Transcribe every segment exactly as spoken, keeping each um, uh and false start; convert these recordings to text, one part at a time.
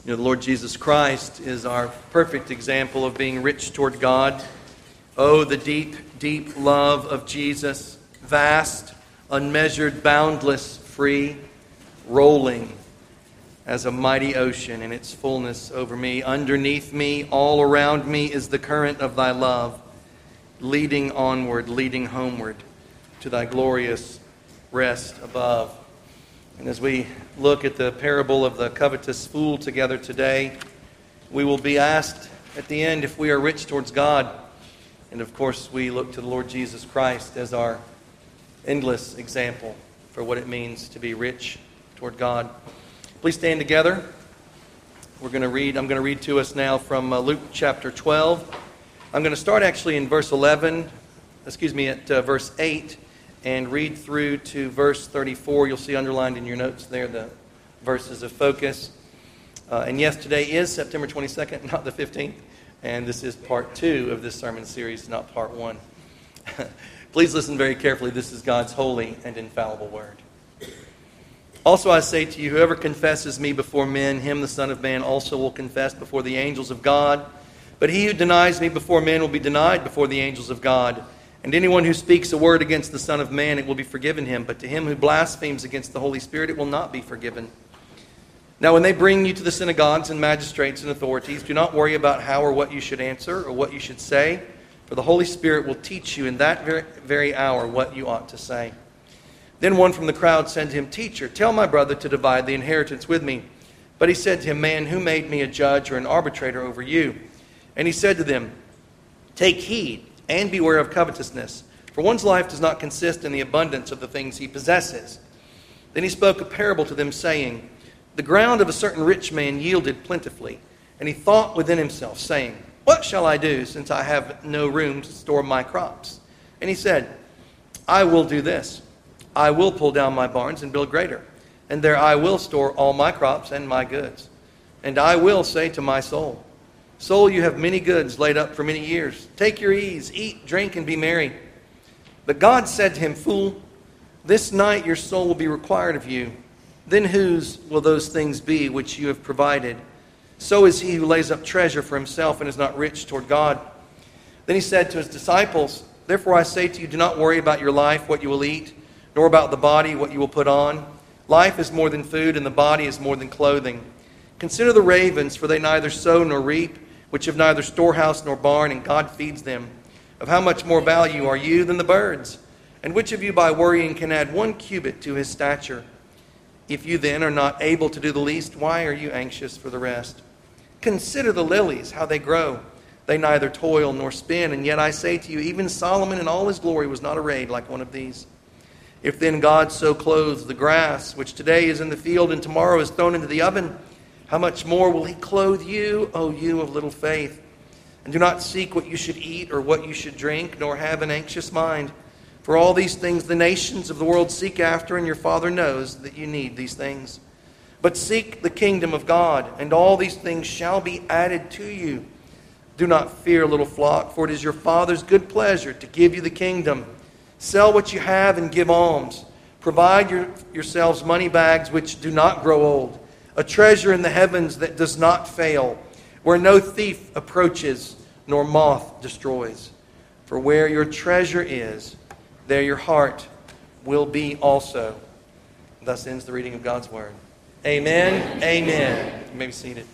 You know, the Lord Jesus Christ is our perfect example of being rich toward God. Oh, the deep, deep love of Jesus, vast, unmeasured, boundless, free, rolling as a mighty ocean in its fullness over me. Underneath me, all around me, is the current of thy love, leading onward, leading homeward to thy glorious rest above. And as we look at the parable of the covetous fool together today, we will be asked at the end if we are rich towards God. And of course, we look to the Lord Jesus Christ as our endless example for what it means to be rich toward God. Please stand together. We're going to read, I'm going to read to us now from uh, Luke chapter twelve. I'm going to start actually in verse eleven, excuse me, at uh, verse eight, and read through to verse thirty-four. You'll see underlined in your notes there the verses of focus. Uh, and yes, today is September twenty-second, not the fifteenth. And this is part two of this sermon series, not part one. Please listen very carefully. This is God's holy and infallible word. Also I say to you, whoever confesses me before men, him the Son of Man also will confess before the angels of God. But he who denies me before men will be denied before the angels of God. And anyone who speaks a word against the Son of Man, it will be forgiven him. But to him who blasphemes against the Holy Spirit, it will not be forgiven. Now when they bring you to the synagogues and magistrates and authorities, do not worry about how or what you should answer or what you should say, for the Holy Spirit will teach you in that very, very hour what you ought to say. Then one from the crowd said to him, Teacher, tell my brother to divide the inheritance with me. But he said to him, Man, who made me a judge or an arbitrator over you? And he said to them, Take heed and beware of covetousness, for one's life does not consist in the abundance of the things he possesses. Then he spoke a parable to them, saying, The ground of a certain rich man yielded plentifully, and he thought within himself, saying, What shall I do, since I have no room to store my crops? And he said, I will do this. I will pull down my barns and build greater, and there I will store all my crops and my goods. And I will say to my soul, Soul, you have many goods laid up for many years. Take your ease, eat, drink, and be merry. But God said to him, Fool, this night your soul will be required of you. Then whose will those things be which you have provided? So is he who lays up treasure for himself and is not rich toward God. Then he said to his disciples, Therefore I say to you, do not worry about your life, what you will eat, nor about the body, what you will put on. Life is more than food, and the body is more than clothing. Consider the ravens, for they neither sow nor reap, which have neither storehouse nor barn, and God feeds them. Of how much more value are you than the birds? And which of you by worrying can add one cubit to his stature? If you then are not able to do the least, why are you anxious for the rest? Consider the lilies, how they grow. They neither toil nor spin, and yet I say to you, even Solomon in all his glory was not arrayed like one of these. If then God so clothes the grass, which today is in the field and tomorrow is thrown into the oven, how much more will he clothe you, O you of little faith? And do not seek what you should eat or what you should drink, nor have an anxious mind. For all these things the nations of the world seek after, and your Father knows that you need these things. But seek the kingdom of God, and all these things shall be added to you. Do not fear, little flock, for it is your Father's good pleasure to give you the kingdom. Sell what you have and give alms. Provide your, yourselves money bags which do not grow old, a treasure in the heavens that does not fail, where no thief approaches nor moth destroys. For where your treasure is, there your heart will be also. Thus ends the reading of God's word. Amen. Amen. You may be seated.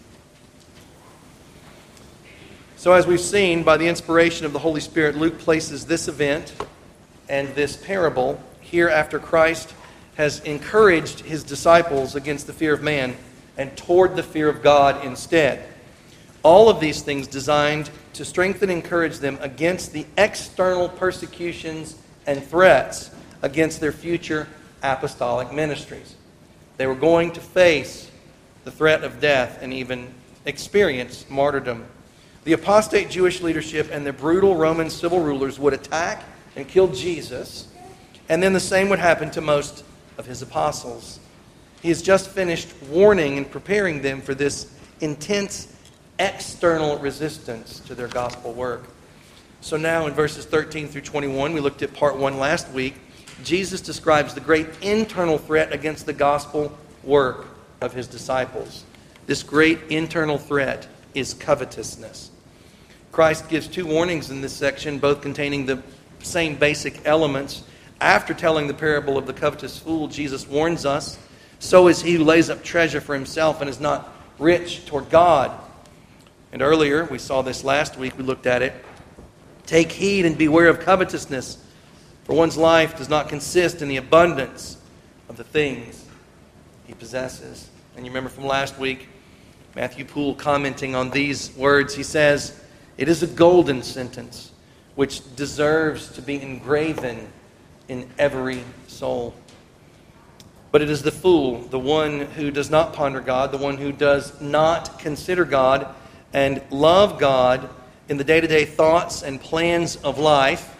So as we've seen, by the inspiration of the Holy Spirit, Luke places this event and this parable here after Christ has encouraged his disciples against the fear of man and toward the fear of God instead. All of these things designed to strengthen and encourage them against the external persecutions and threats against their future apostolic ministries. They were going to face the threat of death and even experience martyrdom. The apostate Jewish leadership and the brutal Roman civil rulers would attack and kill Jesus, and then the same would happen to most of his apostles. He has just finished warning and preparing them for this intense external resistance to their gospel work. So now in verses thirteen through twenty-one, we looked at part one last week, Jesus describes the great internal threat against the gospel work of his disciples. This great internal threat is covetousness. Christ gives two warnings in this section, both containing the same basic elements. After telling the parable of the covetous fool, Jesus warns us, so is he who lays up treasure for himself and is not rich toward God. And earlier, we saw this last week, we looked at it. Take heed and beware of covetousness, for one's life does not consist in the abundance of the things he possesses. And you remember from last week, Matthew Poole commenting on these words, he says, it is a golden sentence which deserves to be engraven in every soul. But it is the fool, the one who does not ponder God, the one who does not consider God and love God in the day-to-day thoughts and plans of life,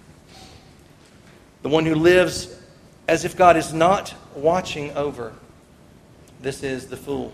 the one who lives as if God is not watching over. This is the fool.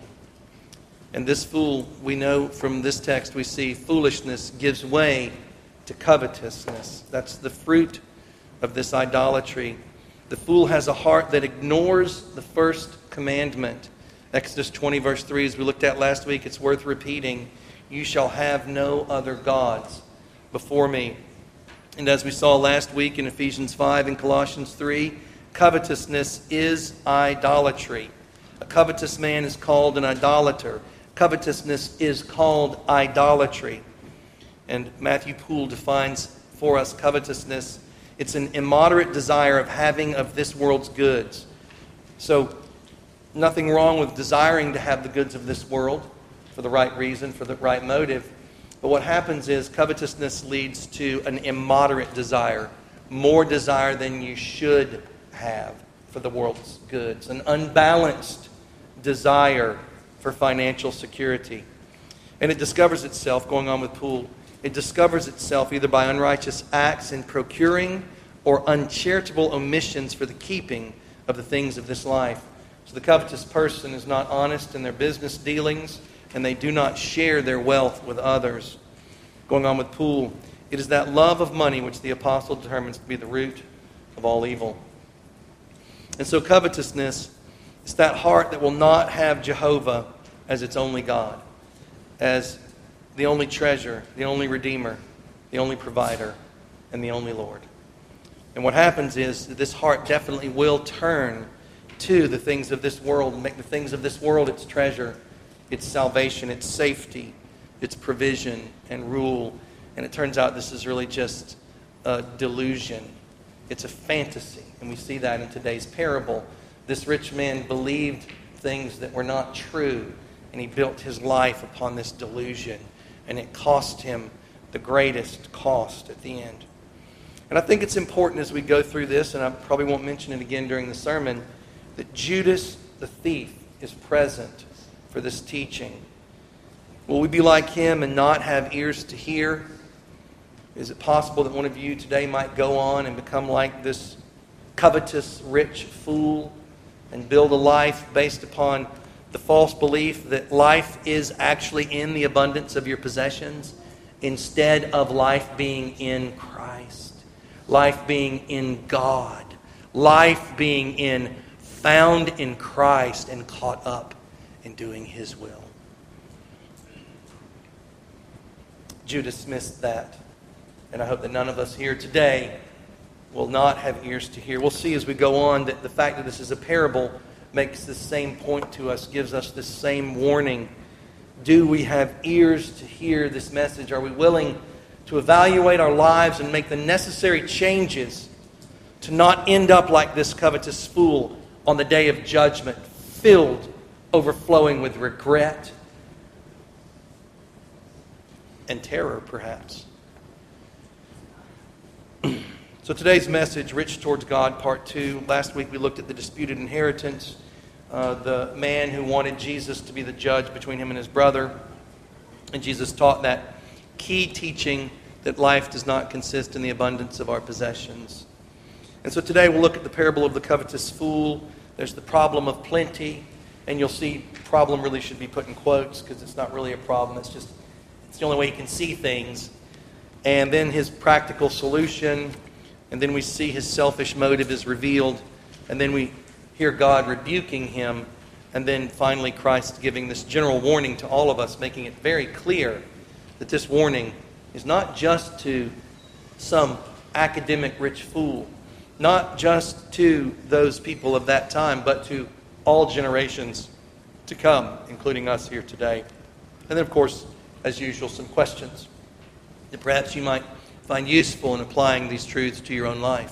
And this fool, we know from this text, we see foolishness gives way to covetousness. That's the fruit of this idolatry. The fool has a heart that ignores the first commandment. Exodus twenty, verse three, as we looked at last week, it's worth repeating. You shall have no other gods before me. And as we saw last week in Ephesians five and Colossians three, covetousness is idolatry. A covetous man is called an idolater. Covetousness is called idolatry. And Matthew Poole defines for us covetousness. It's an immoderate desire of having of this world's goods. So, nothing wrong with desiring to have the goods of this world for the right reason, for the right motive. But what happens is covetousness leads to an immoderate desire, more desire than you should have for the world's goods, an unbalanced desire for financial security. And it discovers itself, going on with Poole, it discovers itself either by unrighteous acts in procuring or uncharitable omissions for the keeping of the things of this life. So the covetous person is not honest in their business dealings, and they do not share their wealth with others. Going on with Poole, it is that love of money which the apostle determines to be the root of all evil. And so covetousness is that heart that will not have Jehovah as its only God, as the only treasure, the only redeemer, the only provider, and the only Lord. And what happens is that this heart definitely will turn to the things of this world and make the things of this world its treasure, its salvation, its safety, its provision and rule. And it turns out this is really just a delusion. It's a fantasy. And we see that in today's parable. This rich man believed things that were not true, and he built his life upon this delusion. And it cost him the greatest cost at the end. And I think it's important as we go through this, and I probably won't mention it again during the sermon, that Judas the thief is present for this teaching. Will we be like him and not have ears to hear? Is it possible that one of you today might go on and become like this covetous, rich fool and build a life based upon the false belief that life is actually in the abundance of your possessions instead of life being in Christ, life being in God, life being in found in Christ and caught up in doing His will? Judas missed that. And I hope that none of us here today will not have ears to hear. We'll see as we go on that the fact that this is a parable makes the same point to us, gives us the same warning. Do we have ears to hear this message? Are we willing to evaluate our lives and make the necessary changes to not end up like this covetous fool on the day of judgment, filled, overflowing with regret and terror, perhaps? So today's message, Rich Towards God, Part two. Last week we looked at the disputed inheritance, uh, the man who wanted Jesus to be the judge between him and his brother. And Jesus taught that key teaching that life does not consist in the abundance of our possessions. And so today we'll look at the parable of the covetous fool. There's the problem of plenty. And you'll see problem really should be put in quotes because it's not really a problem. It's just, it's the only way you can see things. And then his practical solution. And then we see his selfish motive is revealed. And then we hear God rebuking him And then finally, Christ giving this general warning to all of us, making it very clear that this warning is not just to some academic rich fool, not just to those people of that time, but to all generations to come, including us here today. And then, of course, as usual, some questions that perhaps you might find useful in applying these truths to your own life.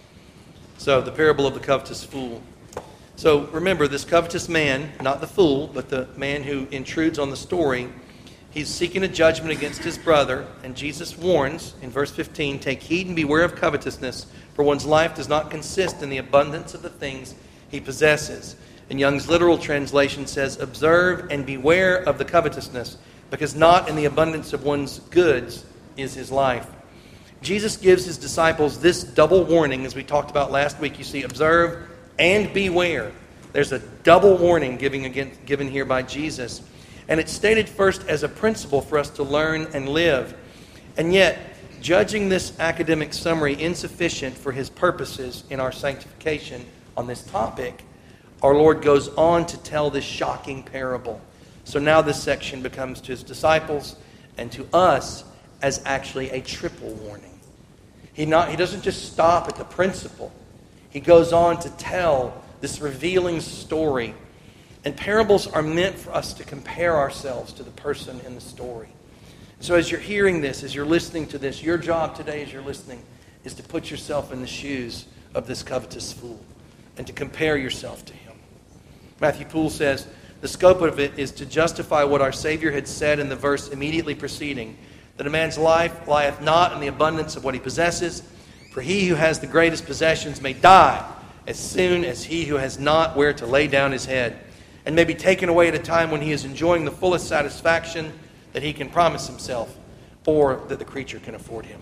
So, the parable of the covetous fool. So, remember, this covetous man, not the fool, but the man who intrudes on the story, he's seeking a judgment against his brother, and Jesus warns in verse fifteen, "Take heed and beware of covetousness, for one's life does not consist in the abundance of the things he possesses." And Young's literal translation says, "Observe and beware of the covetousness, because not in the abundance of one's goods is his life." Jesus gives his disciples this double warning, as we talked about last week. You see, observe and beware. There's a double warning given, again, given here by Jesus. And it's stated first as a principle for us to learn and live. And yet, judging this academic summary insufficient for his purposes in our sanctification on this topic, our Lord goes on to tell this shocking parable. So now this section becomes to his disciples and to us as actually a triple warning. He, not, he doesn't just stop at the principle. He goes on to tell this revealing story. And parables are meant for us to compare ourselves to the person in the story. So as you're hearing this, as you're listening to this, your job today as you're listening is to put yourself in the shoes of this covetous fool and to compare yourself to him. Matthew Poole says, the scope of it is to justify what our Savior had said in the verse immediately preceding, that a man's life lieth not in the abundance of what he possesses, for he who has the greatest possessions may die as soon as he who has not where to lay down his head, and may be taken away at a time when he is enjoying the fullest satisfaction that he can promise himself, or that the creature can afford him.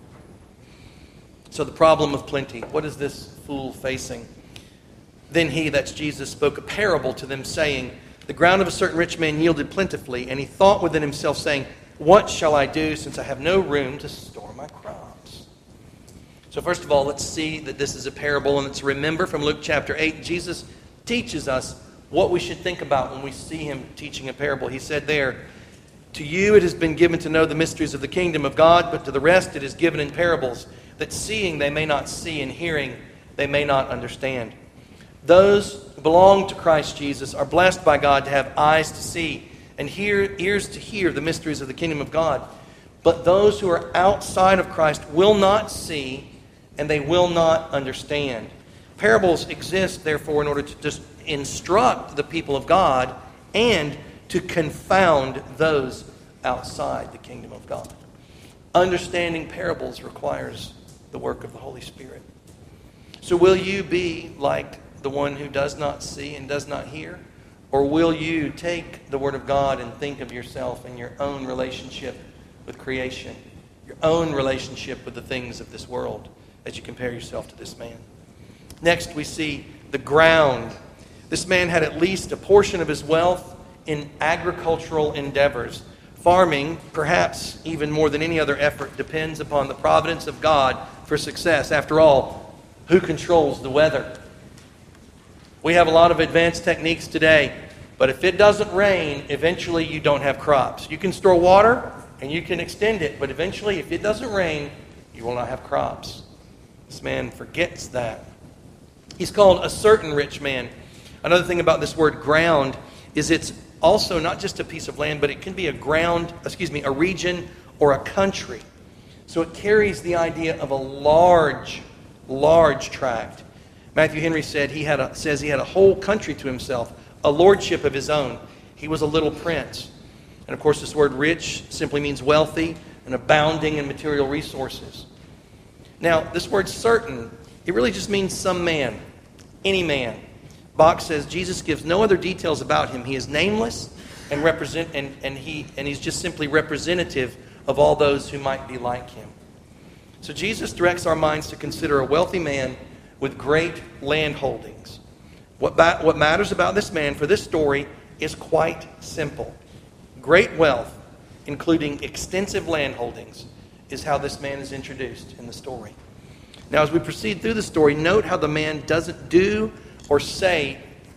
So the problem of plenty, what is this fool facing? Then he, that's Jesus, spoke a parable to them, saying, the ground of a certain rich man yielded plentifully, and he thought within himself, saying, what shall I do, since I have no room to store my crops? So first of all, let's see that this is a parable, and let's remember from Luke chapter eight, Jesus teaches us what we should think about when we see him teaching a parable. He said there, to you it has been given to know the mysteries of the kingdom of God, but to the rest it is given in parables, that seeing they may not see, and hearing they may not understand. Those who belong to Christ Jesus are blessed by God to have eyes to see and hear, ears to hear the mysteries of the kingdom of God. But those who are outside of Christ will not see, and they will not understand. Parables exist, therefore, in order to just instruct the people of God and to confound those outside the kingdom of God. Understanding parables requires the work of the Holy Spirit. So will you be like the one who does not see and does not hear? Or will you take the Word of God and think of yourself in your own relationship with creation, your own relationship with the things of this world as you compare yourself to this man? Next, we see the ground. This man had at least a portion of his wealth in agricultural endeavors. Farming, perhaps even more than any other effort, depends upon the providence of God for success. After all, who controls the weather? We have a lot of advanced techniques today, but if it doesn't rain, eventually you don't have crops. You can store water and you can extend it, but eventually if it doesn't rain, you will not have crops. This man forgets that. He's called a certain rich man. Another thing about this word ground is it's also not just a piece of land, but it can be a ground, excuse me, a region or a country. So it carries the idea of a large, large tract. Matthew Henry said he had a, says he had a whole country to himself, a lordship of his own. He was a little prince. And of course, this word rich simply means wealthy and abounding in material resources. Now, this word certain, it really just means some man, any man. Bach says Jesus gives no other details about him. He is nameless and represent and, and he and he's just simply representative of all those who might be like him. So Jesus directs our minds to consider a wealthy man with great land holdings. What, ba- what matters about this man for this story is quite simple. Great wealth, including extensive land holdings, is how this man is introduced in the story. Now, as we proceed through the story, note how the man doesn't do or say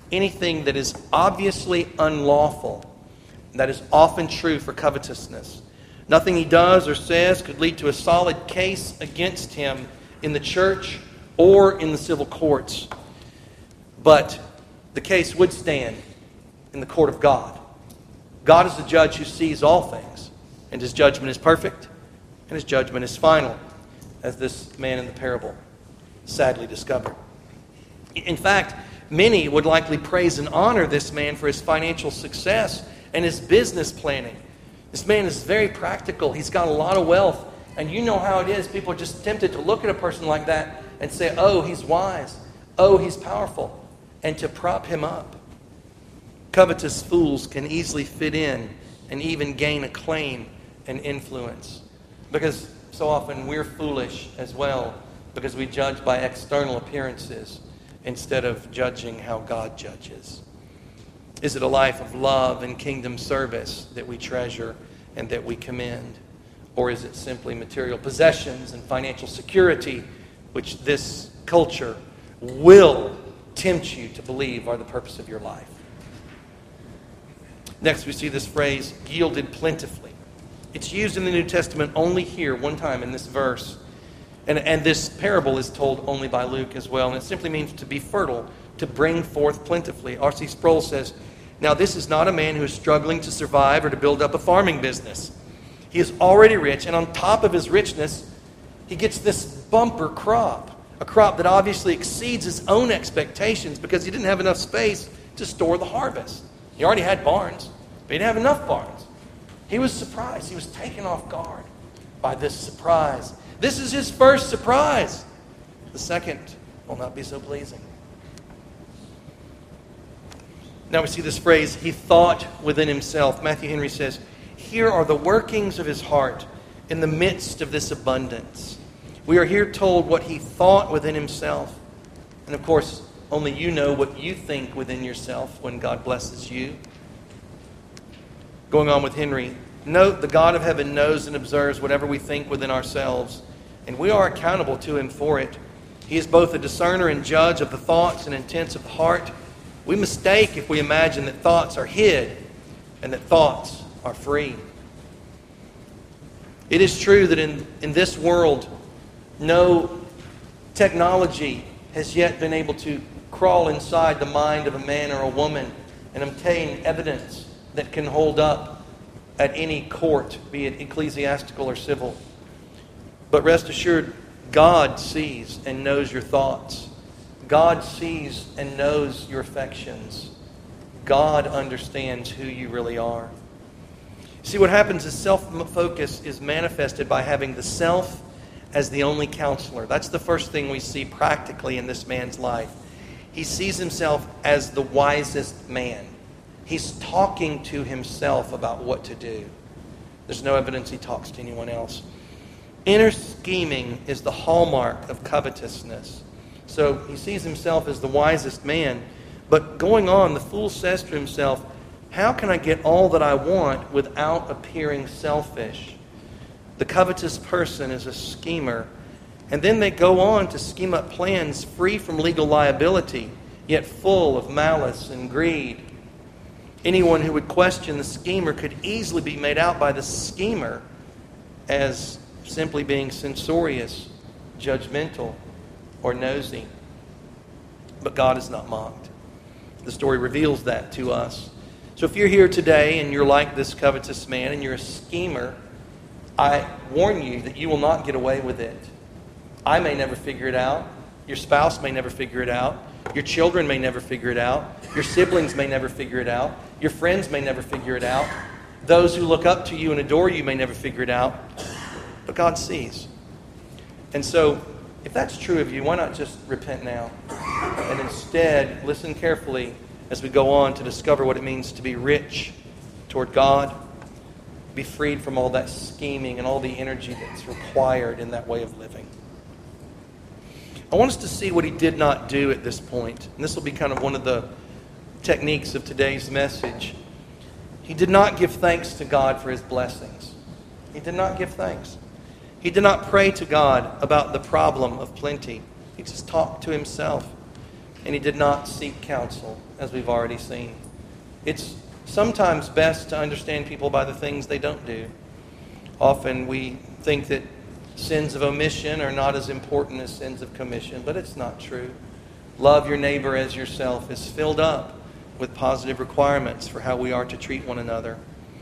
anything that is obviously unlawful. That is often true for covetousness. Nothing he does or says could lead to a solid case against him in the church or in the civil courts. But the case would stand in the court of God. God is the judge who sees all things, and his judgment is perfect, and his judgment is final, as this man in the parable sadly discovered. In fact, many would likely praise and honor this man for his financial success and his business planning. This man is very practical. He's got a lot of wealth. And you know how it is. People are just tempted to look at a person like that and say, oh, he's wise. Oh, he's powerful. And to prop him up. Covetous fools can easily fit in and even gain acclaim and influence. Because so often we're foolish as well, because we judge by external appearances instead of judging how God judges. Is it a life of love and kingdom service that we treasure and that we commend? Or is it simply material possessions and financial security, which this culture will tempt you to believe are the purpose of your life? Next, we see this phrase, yielded plentifully. It's used in the New Testament only here, one time in this verse. And, and this parable is told only by Luke as well. And it simply means to be fertile, to bring forth plentifully. R C Sproul says, now this is not a man who is struggling to survive or to build up a farming business. He is already rich, and on top of his richness, he gets this bumper crop. A crop that obviously exceeds his own expectations because he didn't have enough space to store the harvest. He already had barns, but he didn't have enough barns. He was surprised. He was taken off guard by this surprise. This is his first surprise. The second will not be so pleasing. Now we see this phrase, he thought within himself. Matthew Henry says, here are the workings of his heart in the midst of this abundance. We are here told what he thought within himself. And of course, only you know what you think within yourself when God blesses you. Going on with Henry, note the God of heaven knows and observes whatever we think within ourselves, and we are accountable to him for it. He is both a discerner and judge of the thoughts and intents of the heart. We mistake if we imagine that thoughts are hid and that thoughts are free. It is true that in, in this world, no technology has yet been able to crawl inside the mind of a man or a woman and obtain evidence that can hold up at any court, be it ecclesiastical or civil. But rest assured, God sees and knows your thoughts. God sees and knows your affections. God understands who you really are. See, what happens is self-focus is manifested by having the self as the only counselor. That's the first thing we see practically in this man's life. He sees himself as the wisest man. He's talking to himself about what to do. There's no evidence he talks to anyone else. Inner scheming is the hallmark of covetousness. So he sees himself as the wisest man. But going on, the fool says to himself, how can I get all that I want without appearing selfish? The covetous person is a schemer. And then they go on to scheme up plans free from legal liability, yet full of malice and greed. Anyone who would question the schemer could easily be made out by the schemer as simply being censorious, judgmental, or nosy. But God is not mocked. The story reveals that to us. So if you're here today and you're like this covetous man and you're a schemer, I warn you that you will not get away with it. I may never figure it out. Your spouse may never figure it out. Your children may never figure it out. Your siblings may never figure it out. Your friends may never figure it out. Those who look up to you and adore you may never figure it out. But God sees. And so, if that's true of you, why not just repent now? And instead, listen carefully as we go on to discover what it means to be rich toward God. Be freed from all that scheming and all the energy that's required in that way of living. I want us to see what he did not do at this point. And this will be kind of one of the techniques of today's message. He did not give thanks to God for his blessings. He did not give thanks. He did not pray to God about the problem of plenty. He just talked to himself. and he did not seek counsel, as we've already seen. It's sometimes best to understand people by the things they don't do. Often we think that sins of omission are not as important as sins of commission, but it's not true. Love your neighbor as yourself is filled up with positive requirements for how we are to treat one another.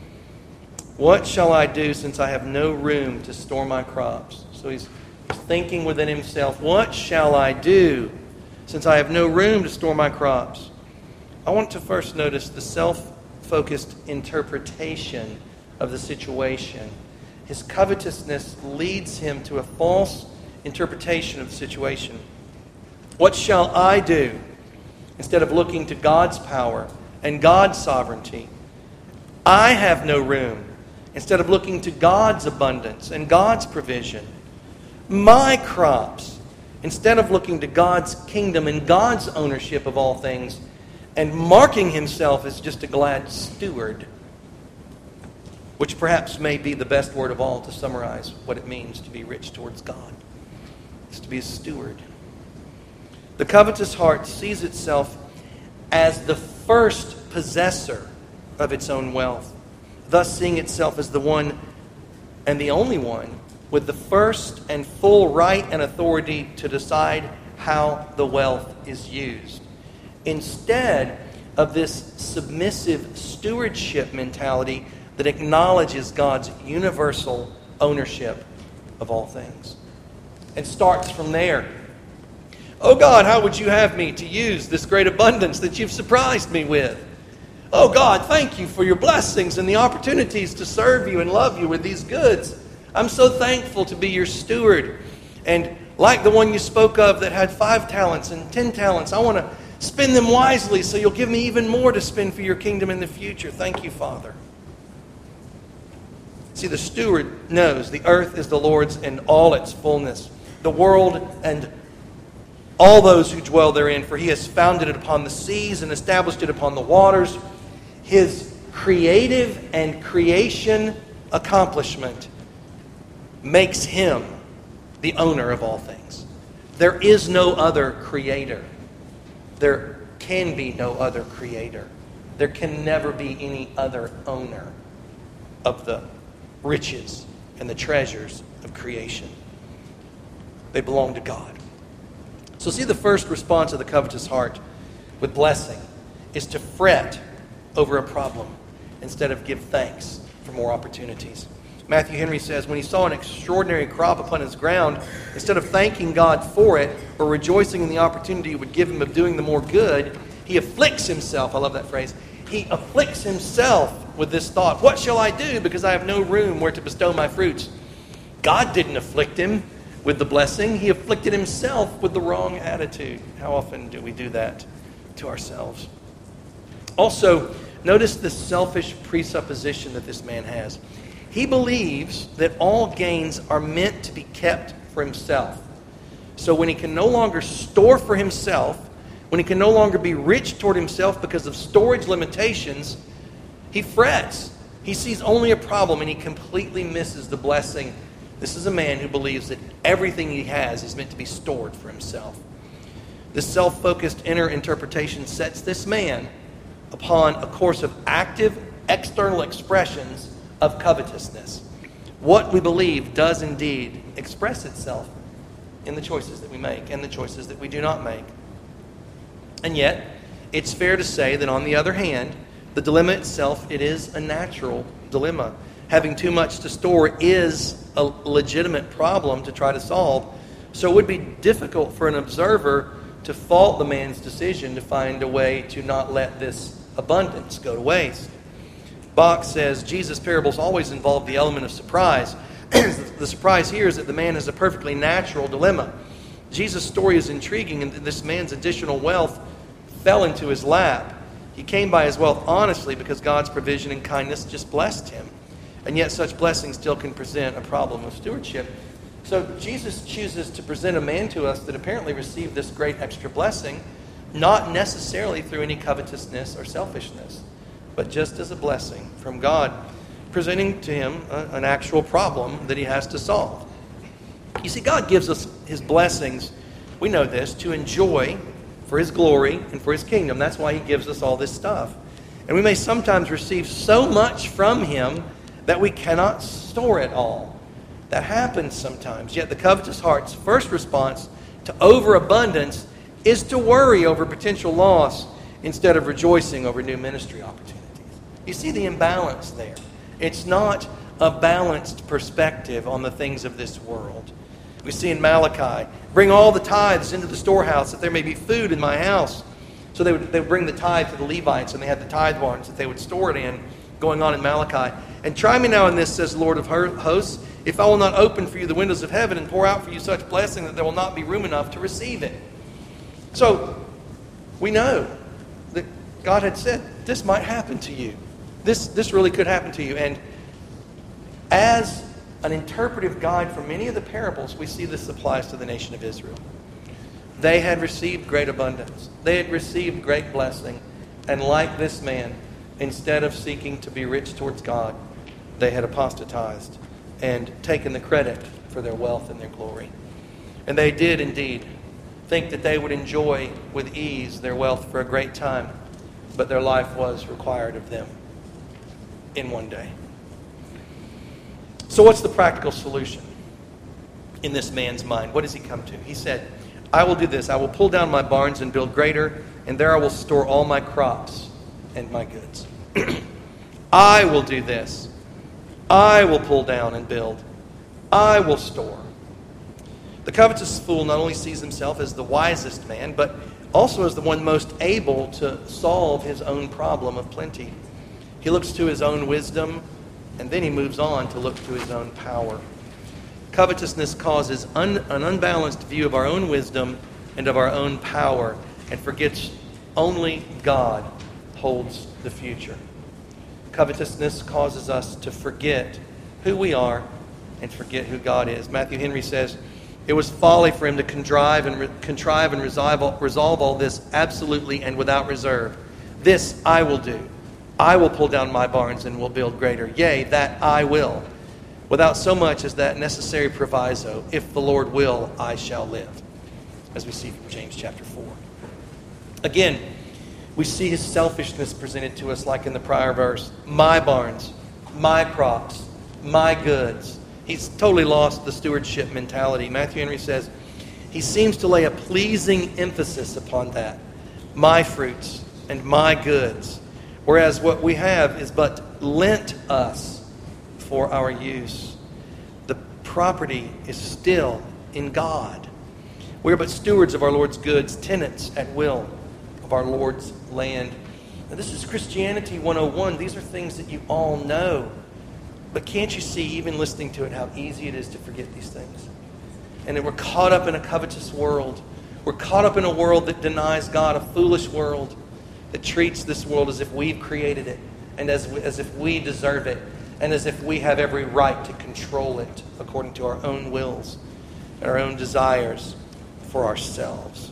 What shall I do since I have no room to store my crops? So he's thinking within himself, what shall I do since I have no room to store my crops? I want to first notice the self-focused interpretation of the situation. His covetousness leads him to a false interpretation of the situation. What shall I do? Instead of looking to God's power and God's sovereignty. I have no room. Instead of looking to God's abundance and God's provision. My crops. Instead of looking to God's kingdom and God's ownership of all things. And marking himself as just a glad steward. Which perhaps may be the best word of all to summarize what it means to be rich towards God. It's to be a steward. The covetous heart sees itself as the first possessor of its own wealth, thus seeing itself as the one and the only one with the first and full right and authority to decide how the wealth is used. Instead of this submissive stewardship mentality that acknowledges God's universal ownership of all things. It starts from there. Oh God, how would you have me to use this great abundance that you've surprised me with? Oh God, thank you for your blessings and the opportunities to serve you and love you with these goods. I'm so thankful to be your steward. And like the one you spoke of that had five talents and ten talents, I want to spend them wisely so you'll give me even more to spend for your kingdom in the future. Thank you, Father. See, the steward knows the earth is the Lord's and all its fullness, the world and all those who dwell therein, for he has founded it upon the seas and established it upon the waters. His creative and creation accomplishment makes him the owner of all things. There is no other creator. There can be no other creator. There can never be any other owner of the riches and the treasures of creation. They belong to God. So see, the first response of the covetous heart with blessing is to fret over a problem instead of give thanks for more opportunities. Matthew Henry says, when he saw an extraordinary crop upon his ground, instead of thanking God for it or rejoicing in the opportunity it would give him of doing the more good, he afflicts himself. I love that phrase. He afflicts himself with this thought. What shall I do because I have no room where to bestow my fruits? God didn't afflict him with the blessing. He afflicted himself with the wrong attitude. How often do we do that to ourselves? Also, notice the selfish presupposition that this man has. He believes that all gains are meant to be kept for himself. So when he can no longer store for himself, when he can no longer be rich toward himself because of storage limitations, he frets. He sees only a problem and he completely misses the blessing. This is a man who believes that everything he has is meant to be stored for himself. This self-focused inner interpretation sets this man upon a course of active external expressions of covetousness. What we believe does indeed express itself in the choices that we make and the choices that we do not make. And yet, it's fair to say that on the other hand, the dilemma itself, it is a natural dilemma. Having too much to store is a legitimate problem to try to solve. So it would be difficult for an observer to fault the man's decision to find a way to not let this abundance go to waste. Bach says Jesus' parables always involve the element of surprise. The surprise here is that the man has a perfectly natural dilemma. Jesus' story is intriguing, and this man's additional wealth fell into his lap. He came by his wealth honestly because God's provision and kindness just blessed him. And yet such blessings still can present a problem of stewardship. So Jesus chooses to present a man to us that apparently received this great extra blessing, not necessarily through any covetousness or selfishness, but just as a blessing from God, presenting to him a, an actual problem that he has to solve. You see, God gives us his blessings, we know this, to enjoy for His glory and for His kingdom. That's why He gives us all this stuff. And we may sometimes receive so much from Him that we cannot store it all. That happens sometimes. Yet the covetous heart's first response to overabundance is to worry over potential loss instead of rejoicing over new ministry opportunities. You see the imbalance there. It's not a balanced perspective on the things of this world. We see in Malachi, bring all the tithes into the storehouse that there may be food in my house. So they would, they would bring the tithe to the Levites, and they had the tithe barns that they would store it in, going on in Malachi. And try me now in this, says the Lord of hosts, if I will not open for you the windows of heaven and pour out for you such blessing that there will not be room enough to receive it. So we know that God had said, this might happen to you. This, this really could happen to you. And as an interpretive guide for many of the parables, we see this applies to the nation of Israel. They had received great abundance. They had received great blessing. And like this man, instead of seeking to be rich towards God, they had apostatized and taken the credit for their wealth and their glory. And they did indeed think that they would enjoy with ease their wealth for a great time, but their life was required of them in one day. So what's the practical solution in this man's mind? What does he come to? He said, I will do this. I will pull down my barns and build greater, and there I will store all my crops and my goods. I will do this. I will pull down and build. I will store. The covetous fool not only sees himself as the wisest man, but also as the one most able to solve his own problem of plenty. He looks to his own wisdom, and then he moves on to look to his own power. Covetousness causes un- an unbalanced view of our own wisdom and of our own power, and forgets only God holds the future. Covetousness causes us to forget who we are and forget who God is. Matthew Henry says, it was folly for him to contrive and, re- contrive and resolve, resolve all this absolutely and without reserve. This I will do. I will pull down my barns and will build greater. Yea, that I will. Without so much as that necessary proviso, if the Lord will, I shall live. As we see from James chapter four. Again, we see his selfishness presented to us like in the prior verse. My barns, my crops, my goods. He's totally lost the stewardship mentality. Matthew Henry says, he seems to lay a pleasing emphasis upon that. My fruits and my goods. Whereas what we have is but lent us for our use. The property is still in God. We are but stewards of our Lord's goods, tenants at will of our Lord's land. Now, this is Christianity one oh one. These are things that you all know. But can't you see, even listening to it, how easy it is to forget these things? And that we're caught up in a covetous world. We're caught up in a world that denies God, a foolish world that treats this world as if we've created it and as, as if we deserve it and as if we have every right to control it according to our own wills and our own desires for ourselves.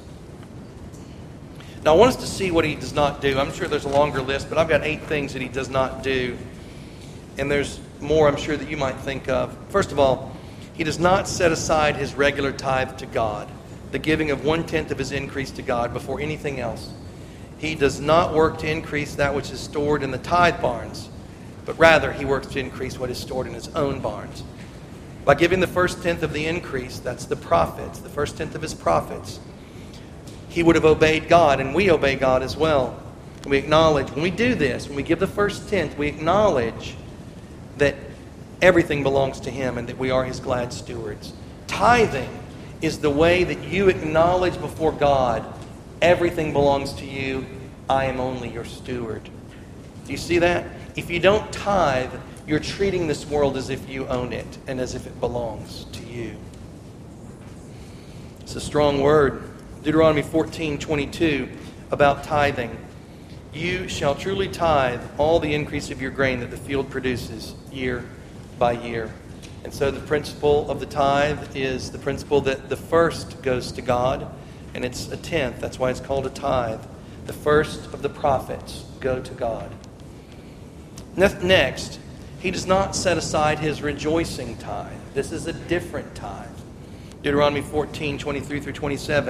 Now, I want us to see what he does not do. I'm sure there's a longer list, but I've got eight things that he does not do. And there's more I'm sure that you might think of. First of all, he does not set aside his regular tithe to God, the giving of one-tenth of his increase to God before anything else. He does not work to increase that which is stored in the tithe barns, but rather he works to increase what is stored in his own barns. By giving the first tenth of the increase, that's the profits, the first tenth of his profits, he would have obeyed God, and we obey God as well. We acknowledge, when we do this, when we give the first tenth, we acknowledge that everything belongs to him and that we are his glad stewards. Tithing is the way that you acknowledge before God, everything belongs to you. I am only your steward. Do you see that? If you don't tithe, you're treating this world as if you own it and as if it belongs to you. It's a strong word. Deuteronomy fourteen twenty-two about tithing. You shall truly tithe all the increase of your grain that the field produces year by year. And so the principle of the tithe is the principle that the first goes to God, and it's a tenth. That's why it's called a tithe. The first of the profits go to God. Next, he does not set aside his rejoicing tithe. This is a different tithe. Deuteronomy fourteen twenty-three through twenty-seven.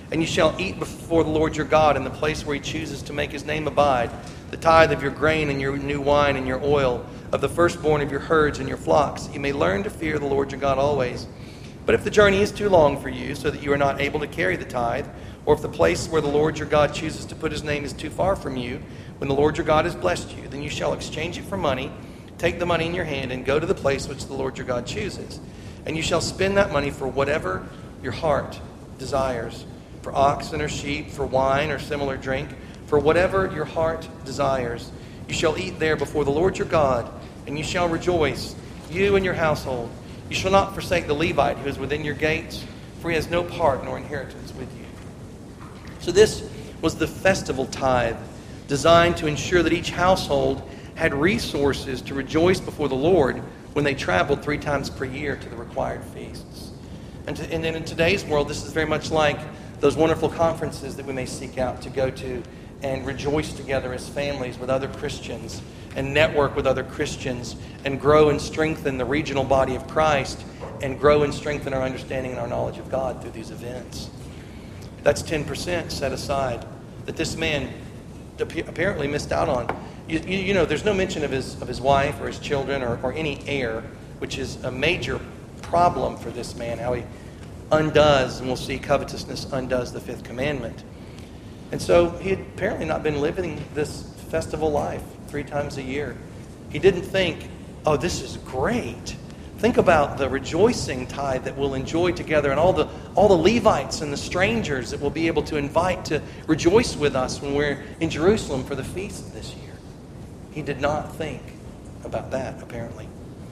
And you shall eat before the Lord your God in the place where he chooses to make his name abide, the tithe of your grain and your new wine and your oil, of the firstborn of your herds and your flocks, that you may learn to fear the Lord your God always. But if the journey is too long for you, so that you are not able to carry the tithe, or if the place where the Lord your God chooses to put his name is too far from you, when the Lord your God has blessed you, then you shall exchange it for money, take the money in your hand, and go to the place which the Lord your God chooses. And you shall spend that money for whatever your heart desires, for oxen or sheep, for wine or similar drink, for whatever your heart desires. You shall eat there before the Lord your God, and you shall rejoice, you and your household. You shall not forsake the Levite who is within your gates, for he has no part nor inheritance with you. So this was the festival tithe, designed to ensure that each household had resources to rejoice before the Lord when they traveled three times per year to the required feasts. And, to, and then in today's world, this is very much like those wonderful conferences that we may seek out to go to and rejoice together as families with other Christians and network with other Christians and grow and strengthen the regional body of Christ and grow and strengthen our understanding and our knowledge of God through these events. That's ten percent set aside that this man apparently missed out on. You, you, you know, there's no mention of his of his wife or his children or, or any heir, which is a major problem for this man, how he undoes, and we'll see covetousness undoes the fifth commandment. And so he had apparently not been living this festival life three times a year. He didn't think, oh, this is great. Think about the rejoicing tithe that we'll enjoy together and all the all the Levites and the strangers that we'll be able to invite to rejoice with us when we're in Jerusalem for the feast this year. He did not think about that, apparently.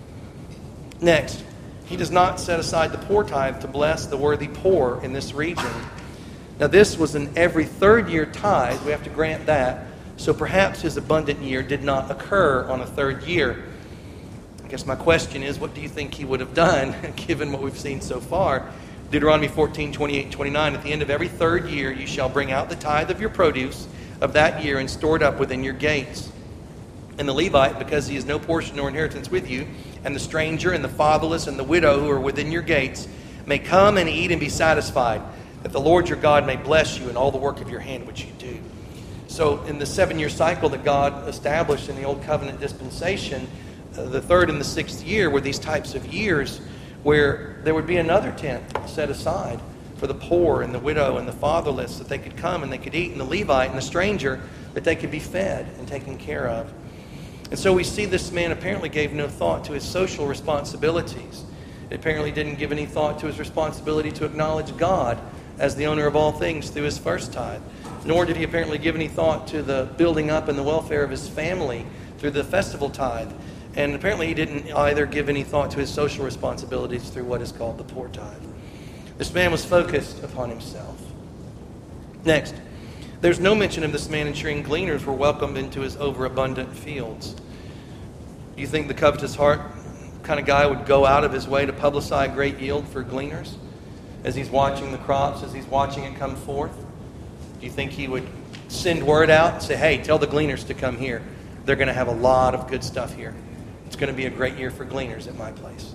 Next, he does not set aside the poor tithe to bless the worthy poor in this region. Now, this was an every third year tithe. We have to grant that. So perhaps his abundant year did not occur on a third year. I guess my question is, what do you think he would have done, given what we've seen so far? Deuteronomy fourteen, twenty-eight, twenty-nine, at the end of every third year, you shall bring out the tithe of your produce of that year and store it up within your gates. And the Levite, because he has no portion nor inheritance with you, and the stranger and the fatherless and the widow who are within your gates, may come and eat and be satisfied, that the Lord your God may bless you in all the work of your hand which you do. So in the seven-year cycle that God established in the Old Covenant dispensation, uh, the third and the sixth year were these types of years where there would be another tenth set aside for the poor and the widow and the fatherless, that they could come and they could eat, and the Levite and the stranger, that they could be fed and taken care of. And so we see this man apparently gave no thought to his social responsibilities. He apparently didn't give any thought to his responsibility to acknowledge God as the owner of all things through his first tithe. Nor did he apparently give any thought to the building up and the welfare of his family through the festival tithe. And apparently he didn't either give any thought to his social responsibilities through what is called the poor tithe. This man was focused upon himself. Next, there's no mention of this man ensuring gleaners were welcomed into his overabundant fields. Do you think the covetous heart kind of guy would go out of his way to publicize great yield for gleaners as he's watching the crops, as he's watching it come forth? Do you think he would send word out and say, hey, tell the gleaners to come here. They're going to have a lot of good stuff here. It's going to be a great year for gleaners at my place.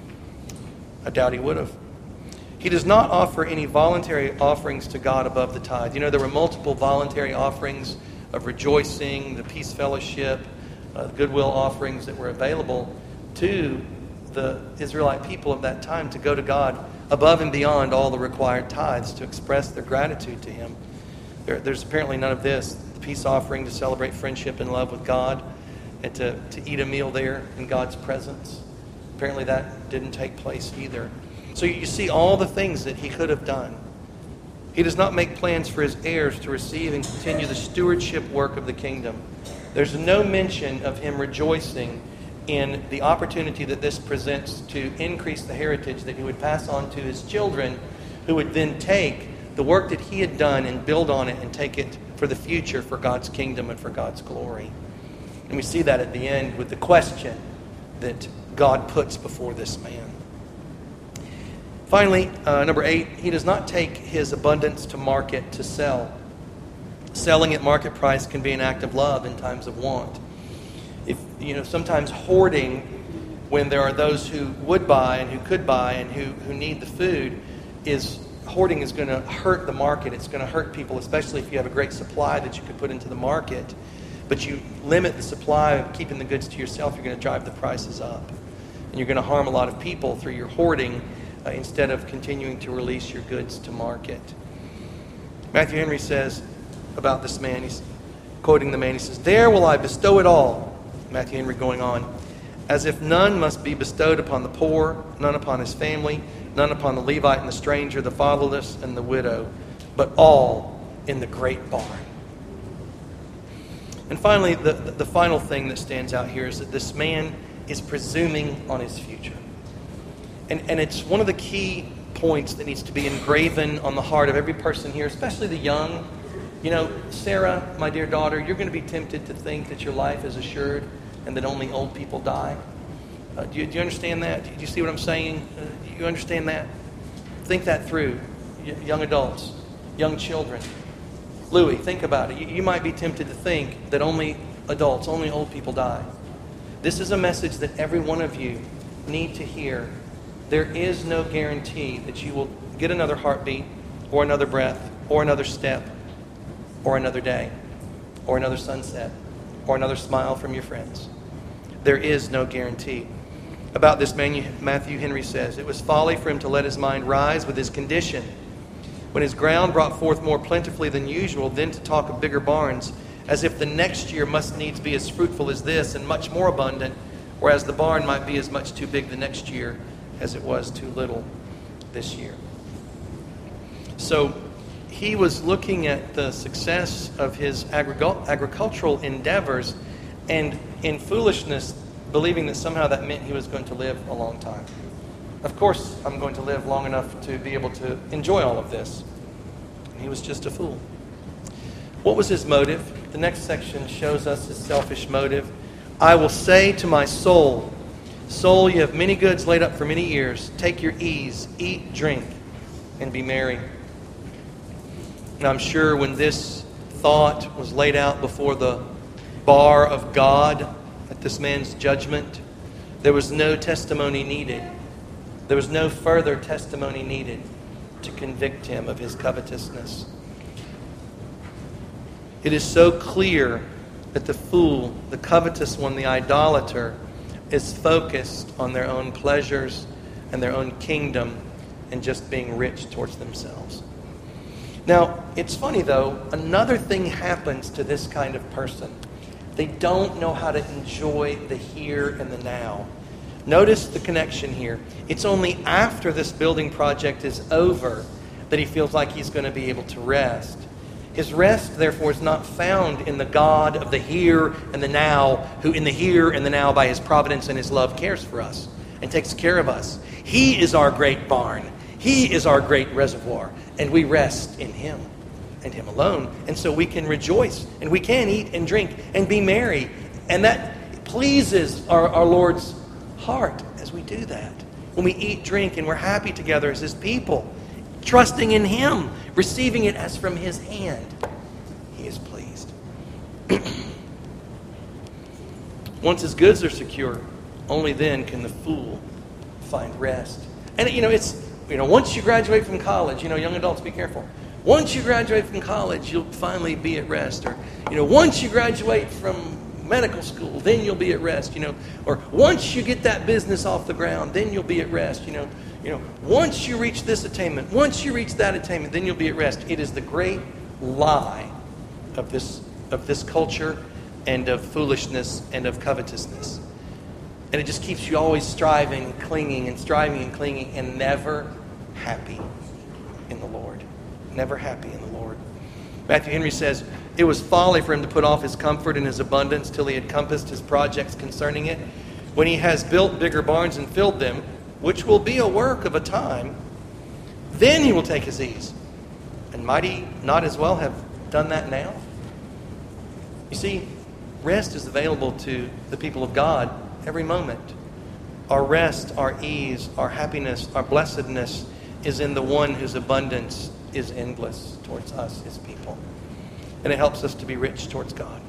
I doubt he would have. He does not offer any voluntary offerings to God above the tithe. You know, there were multiple voluntary offerings of rejoicing, the peace fellowship, uh, the goodwill offerings that were available to the Israelite people of that time to go to God above and beyond all the required tithes to express their gratitude to Him. There, there's apparently none of this. The peace offering to celebrate friendship and love with God and to, to eat a meal there in God's presence. Apparently that didn't take place either. So you see all the things that he could have done. He does not make plans for his heirs to receive and continue the stewardship work of the kingdom. There's no mention of him rejoicing in the opportunity that this presents to increase the heritage that he would pass on to his children, who would then take the work that he had done and build on it and take it for the future for God's kingdom and for God's glory. And we see that at the end with the question that God puts before this man. Finally, uh, number eight, he does not take his abundance to market to sell. Selling at market price can be an act of love in times of want. If you know, sometimes hoarding when there are those who would buy and who could buy and who, who need the food is hoarding is going to hurt the market. It's going to hurt people, especially if you have a great supply that you could put into the market. But you limit the supply of keeping the goods to yourself, you're going to drive the prices up. And you're going to harm a lot of people through your hoarding uh, instead of continuing to release your goods to market. Matthew Henry says about this man, he's quoting the man, he says, "There will I bestow it all," Matthew Henry going on, "as if none must be bestowed upon the poor, none upon his family, none upon the Levite and the stranger, the fatherless and the widow, but all in the great barn." And finally, the, the, the final thing that stands out here is that this man is presuming on his future. And, and it's one of the key points that needs to be engraven on the heart of every person here, especially the young. You know, Sarah, my dear daughter, you're going to be tempted to think that your life is assured and that only old people die. Uh, do, you, do you understand that? Do you see what I'm saying? Uh, do you understand that? Think that through. Y- young adults, young children. Louis, think about it. You, you might be tempted to think that only adults, only old people die. This is a message that every one of you need to hear. There is no guarantee that you will get another heartbeat or another breath or another step or another day or another sunset or another smile from your friends. There is no guarantee. About this man, Matthew Henry says, "It was folly for him to let his mind rise with his condition. When his ground brought forth more plentifully than usual, then to talk of bigger barns, as if the next year must needs be as fruitful as this and much more abundant, whereas the barn might be as much too big the next year as it was too little this year." So he was looking at the success of his agric- agricultural endeavors and in foolishness believing that somehow that meant he was going to live a long time. Of course, I'm going to live long enough to be able to enjoy all of this. He was just a fool. What was his motive? The next section shows us his selfish motive. "I will say to my soul, soul, you have many goods laid up for many years. Take your ease, eat, drink, and be merry." And I'm sure when this thought was laid out before the bar of God at this man's judgment, there was no testimony needed. There was no further testimony needed to convict him of his covetousness. It is so clear that the fool, the covetous one, the idolater, is focused on their own pleasures and their own kingdom and just being rich towards themselves. Now, it's funny though, another thing happens to this kind of person. They don't know how to enjoy the here and the now. Notice the connection here. It's only after this building project is over that he feels like he's going to be able to rest. His rest, therefore, is not found in the God of the here and the now, who in the here and the now by his providence and his love cares for us and takes care of us. He is our great barn. He is our great reservoir. And we rest in him and him alone. And so we can rejoice and we can eat and drink and be merry. And that pleases our, our Lord's heart as we do that. When we eat, drink, and we're happy together as his people, trusting in him, receiving it as from his hand, he is pleased. Once his goods are secure, only then can the fool find rest. And you know, it's you know, once you graduate from college, you know, young adults, be careful. Once you graduate from college, you'll finally be at rest. Or, you know, once you graduate from medical school, then you'll be at rest, you know. Or once you get that business off the ground, then you'll be at rest, you know. You know, once you reach this attainment, once you reach that attainment, then you'll be at rest. It is the great lie of this of this culture and of foolishness and of covetousness. And it just keeps you always striving and clinging and striving and clinging and never happy in the Lord. Never happy in the Lord. Matthew Henry says, "It was folly for him to put off his comfort and his abundance till he had compassed his projects concerning it. When he has built bigger barns and filled them, which will be a work of a time, then he will take his ease. And might he not as well have done that now?" You see, rest is available to the people of God every moment. Our rest, our ease, our happiness, our blessedness is in the one whose abundance is endless towards us, his people. And it helps us to be rich towards God.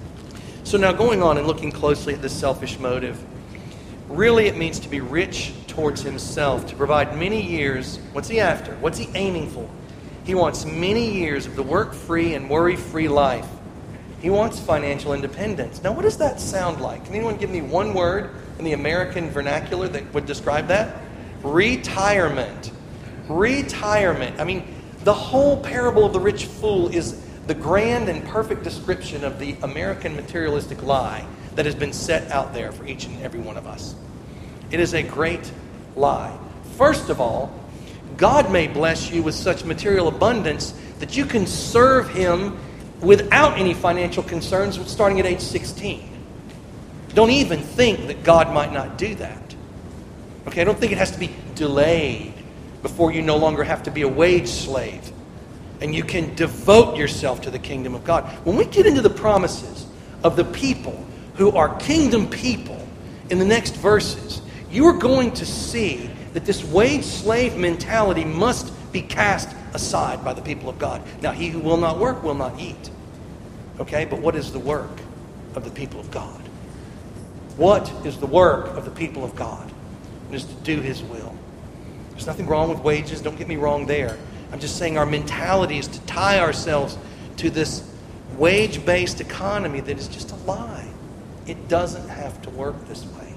So now going on and looking closely at this selfish motive, really it means to be rich towards himself to provide many years. What's he after? What's he aiming for? He wants many years of the work-free and worry-free life. He wants financial independence. Now, what does that sound like? Can anyone give me one word in the American vernacular that would describe that? Retirement. Retirement. I mean, the whole parable of the rich fool is the grand and perfect description of the American materialistic lie that has been set out there for each and every one of us. It is a great lie. First of all, God may bless you with such material abundance that you can serve Him without any financial concerns starting at age sixteen. Don't even think that God might not do that. Okay, I don't think it has to be delayed before you no longer have to be a wage slave and you can devote yourself to the kingdom of God. When we get into the promises of the people who are kingdom people in the next verses, you are going to see that this wage slave mentality must be cast aside by the people of God. Now, he who will not work will not eat. Okay, but what is the work of the people of God? What is the work of the people of God? It is to do His will. There's nothing wrong with wages. Don't get me wrong there. I'm just saying our mentality is to tie ourselves to this wage-based economy that is just a lie. It doesn't have to work this way.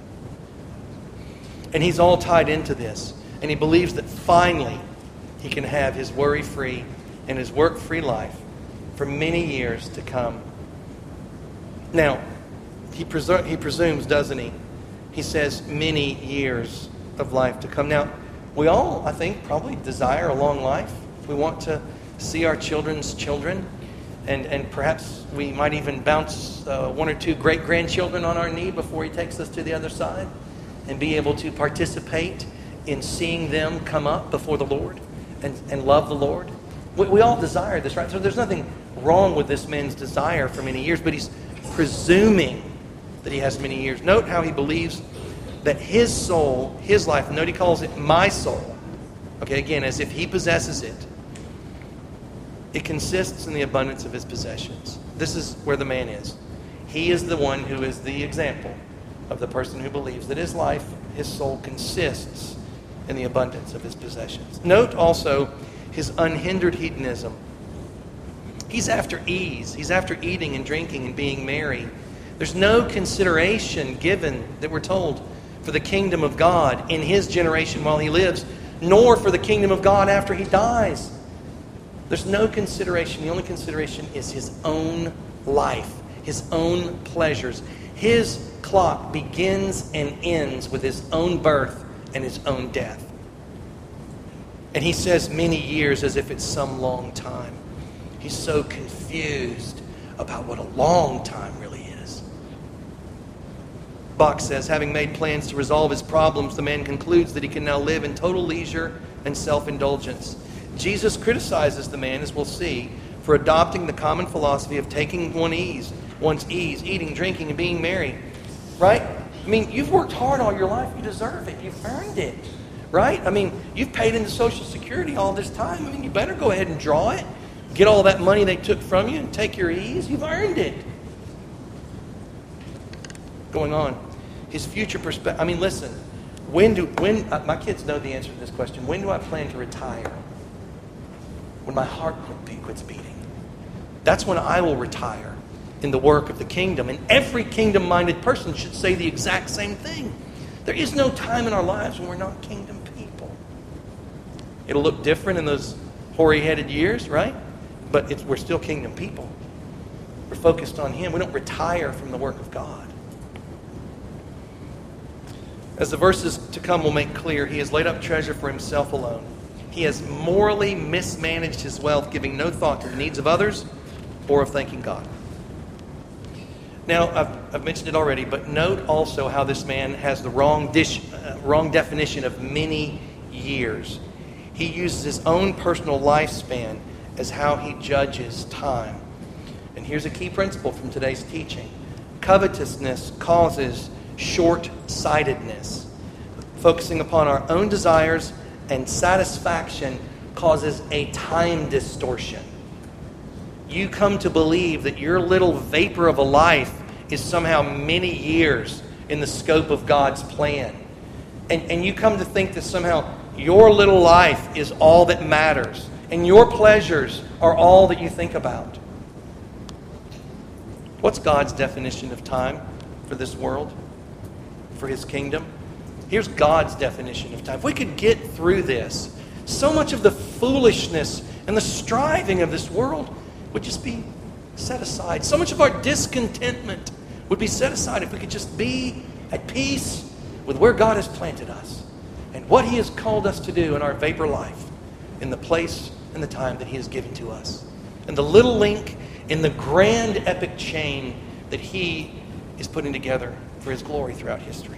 And he's all tied into this. And he believes that finally he can have his worry-free and his work-free life for many years to come. Now, he, presu- he presumes, doesn't he? He says many years of life to come. Now, we all, I think, probably desire a long life. We want to see our children's children. And, and perhaps we might even bounce uh, one or two great-grandchildren on our knee before he takes us to the other side and be able to participate in seeing them come up before the Lord and, and love the Lord. We, we all desire this, right? So there's nothing wrong with this man's desire for many years, but he's presuming that he has many years. Note how he believes that his soul, his life, note he calls it my soul. Okay, again, as if he possesses it. It consists in the abundance of his possessions. This is where the man is. He is the one who is the example of the person who believes that his life, his soul, consists in the abundance of his possessions. Note also his unhindered hedonism. He's after ease. He's after eating and drinking and being merry. There's no consideration given, that we're told, for the kingdom of God in his generation while he lives, nor for the kingdom of God after he dies. There's no consideration. The only consideration is his own life, his own pleasures. His clock begins and ends with his own birth and his own death. And he says many years as if it's some long time. He's so confused about what a long time really is. Bach says, having made plans to resolve his problems, the man concludes that he can now live in total leisure and self-indulgence. Jesus criticizes the man, as we'll see, for adopting the common philosophy of taking one ease, one's ease, eating, drinking, and being merry. Right? I mean, you've worked hard all your life. You deserve it. You've earned it. Right? I mean, you've paid into Social Security all this time. I mean, you better go ahead and draw it. Get all that money they took from you and take your ease. You've earned it. Going on. His future perspective. I mean, listen. When do when uh, my kids know the answer to this question? When do I plan to retire? When my heart quits beating. That's when I will retire in the work of the kingdom. And every kingdom-minded person should say the exact same thing. There is no time in our lives when we're not kingdom people. It'll look different in those hoary-headed years, right? But it's, we're still kingdom people. We're focused on Him. We don't retire from the work of God. As the verses to come will make clear, he has laid up treasure for himself alone. He has morally mismanaged his wealth, giving no thought to the needs of others or of thanking God. Now, I've, I've mentioned it already, but note also how this man has the wrong, dish, uh, wrong definition of many years. He uses his own personal lifespan as how he judges time. And here's a key principle from today's teaching. Covetousness causes short-sightedness. Focusing upon our own desires and satisfaction causes a time distortion. You come to believe that your little vapor of a life is somehow many years in the scope of God's plan. and, and you come to think that somehow your little life is all that matters, and your pleasures are all that you think about. What's God's definition of time for this world, for His kingdom? Here's God's definition of time. If we could get through this, so much of the foolishness and the striving of this world would just be set aside. So much of our discontentment would be set aside if we could just be at peace with where God has planted us and what He has called us to do in our vapor life, in the place and the time that He has given to us, and the little link in the grand epic chain that He is putting together for His glory throughout history.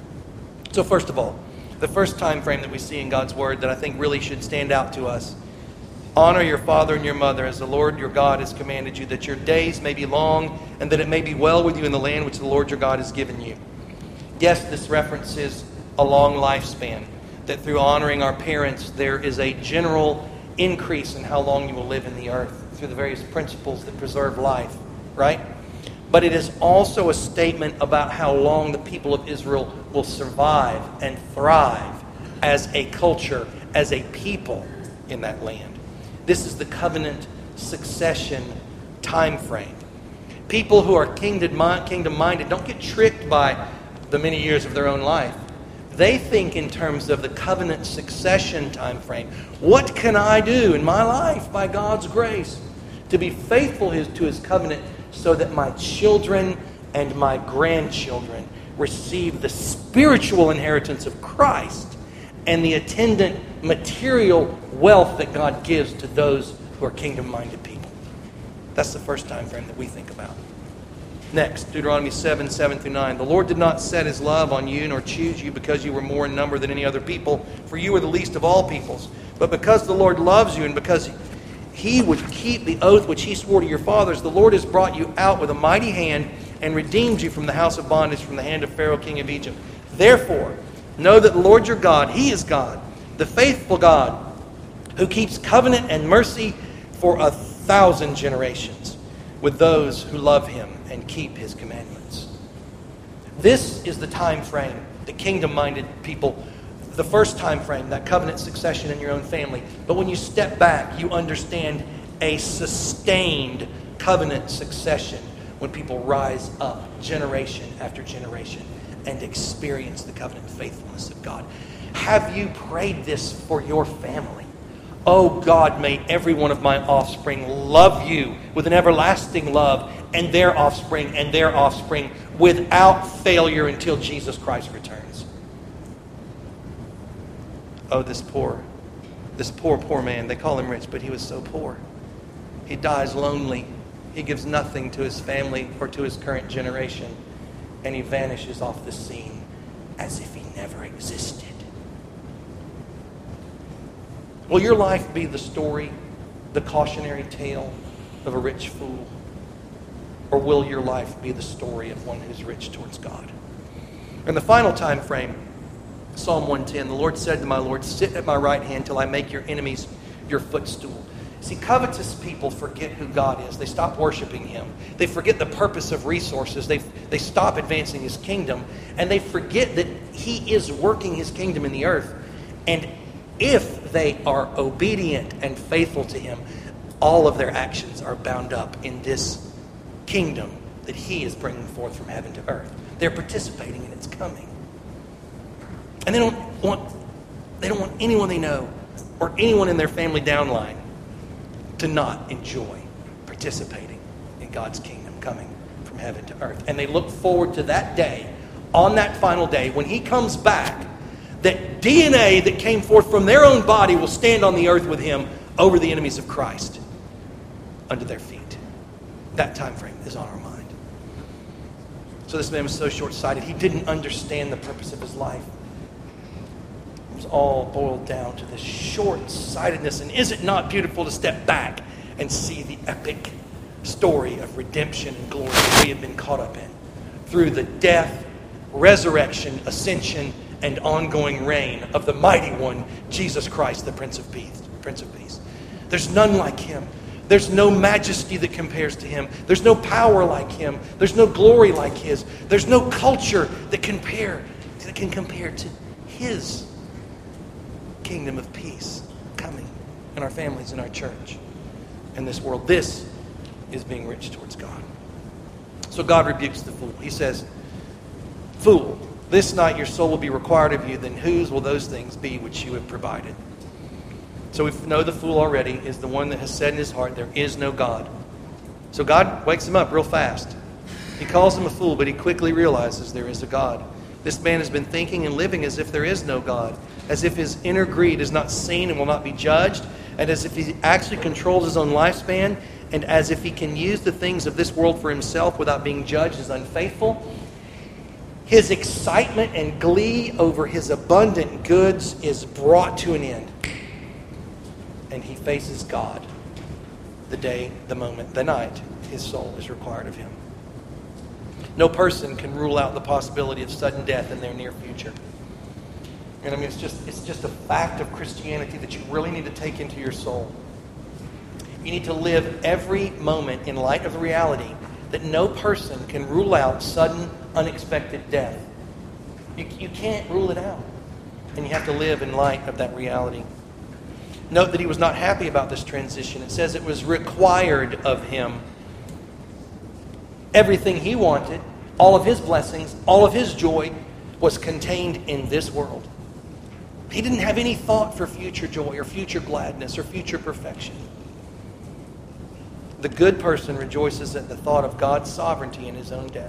So first of all, the first time frame that we see in God's Word that I think really should stand out to us: honor your father and your mother as the Lord your God has commanded you, that your days may be long and that it may be well with you in the land which the Lord your God has given you. Yes, this references a long lifespan, that through honoring our parents there is a general increase in how long you will live in the earth through the various principles that preserve life, right? But it is also a statement about how long the people of Israel will survive and thrive as a culture, as a people in that land. This is the covenant succession time frame. People who are kingdom-minded don't get tricked by the many years of their own life. They think in terms of the covenant succession time frame. What can I do in my life by God's grace to be faithful to His covenant so that my children and my grandchildren receive the spiritual inheritance of Christ and the attendant material wealth that God gives to those who are kingdom-minded people? That's the first time frame that we think about. Next, Deuteronomy seven, seven through nine. The Lord did not set His love on you nor choose you because you were more in number than any other people, for you were the least of all peoples. But because the Lord loves you and because He would keep the oath which He swore to your fathers, the Lord has brought you out with a mighty hand and redeemed you from the house of bondage, from the hand of Pharaoh, king of Egypt. Therefore, know that the Lord your God, He is God, the faithful God, who keeps covenant and mercy for a thousand generations with those who love Him and keep His commandments. This is the time frame, the kingdom-minded people, the first time frame, that covenant succession in your own family. But when you step back, you understand a sustained covenant succession when people rise up generation after generation and experience the covenant faithfulness of God. Have you prayed this for your family? Oh God, may every one of my offspring love you with an everlasting love, and their offspring and their offspring without failure until Jesus Christ returns. Oh, this poor, this poor, poor man. They call him rich, but he was so poor. He dies lonely. He gives nothing to his family or to his current generation, and he vanishes off the scene as if he never existed. Will your life be the story, the cautionary tale of a rich fool? Or will your life be the story of one who's rich towards God? And the final time frame, Psalm one ten, the Lord said to my Lord, sit at my right hand till I make your enemies your footstool. See, covetous people forget who God is. They stop worshiping Him. They forget the purpose of resources. They, they stop advancing His kingdom. And they forget that He is working His kingdom in the earth. And if they are obedient and faithful to Him, all of their actions are bound up in this kingdom that He is bringing forth from heaven to earth. They're participating in its coming. And they don't want, they don't want anyone they know or anyone in their family downline to not enjoy participating in God's kingdom coming from heaven to earth. And they look forward to that day, on that final day, when He comes back, that D N A that came forth from their own body will stand on the earth with Him over the enemies of Christ under their feet. That time frame is on our mind. So this man was so short-sighted, he didn't understand the purpose of his life. It was all boiled down to this short-sightedness. And is it not beautiful to step back and see the epic story of redemption and glory that we have been caught up in through the death, resurrection, ascension, and ongoing reign of the mighty one, Jesus Christ, the Prince of Peace. Prince of Peace. There's none like Him. There's no majesty that compares to Him. There's no power like Him. There's no glory like His. There's no culture that compare that can compare to His kingdom of peace coming in our families, in our church, in this world. This is being rich towards God. So God rebukes the fool. He says, "Fool, this night your soul will be required of you, then whose will those things be which you have provided?" So we know the fool already is the one that has said in his heart, there is no God. So God wakes him up real fast. He calls him a fool, but he quickly realizes there is a God. This man has been thinking and living as if there is no God, as if his inner greed is not seen and will not be judged, and as if he actually controls his own lifespan, and as if he can use the things of this world for himself without being judged as unfaithful. His excitement and glee over his abundant goods is brought to an end. And he faces God the day, the moment, the night his soul is required of him. No person can rule out the possibility of sudden death in their near future. And I mean, it's just, it's just a fact of Christianity that you really need to take into your soul. You need to live every moment in light of the reality that no person can rule out sudden, unexpected death. You, you can't rule it out. And you have to live in light of that reality. Note that he was not happy about this transition. It says it was required of him. Everything he wanted, all of his blessings, all of his joy was contained in this world. He didn't have any thought for future joy or future gladness or future perfection. The good person rejoices at the thought of God's sovereignty in his own death.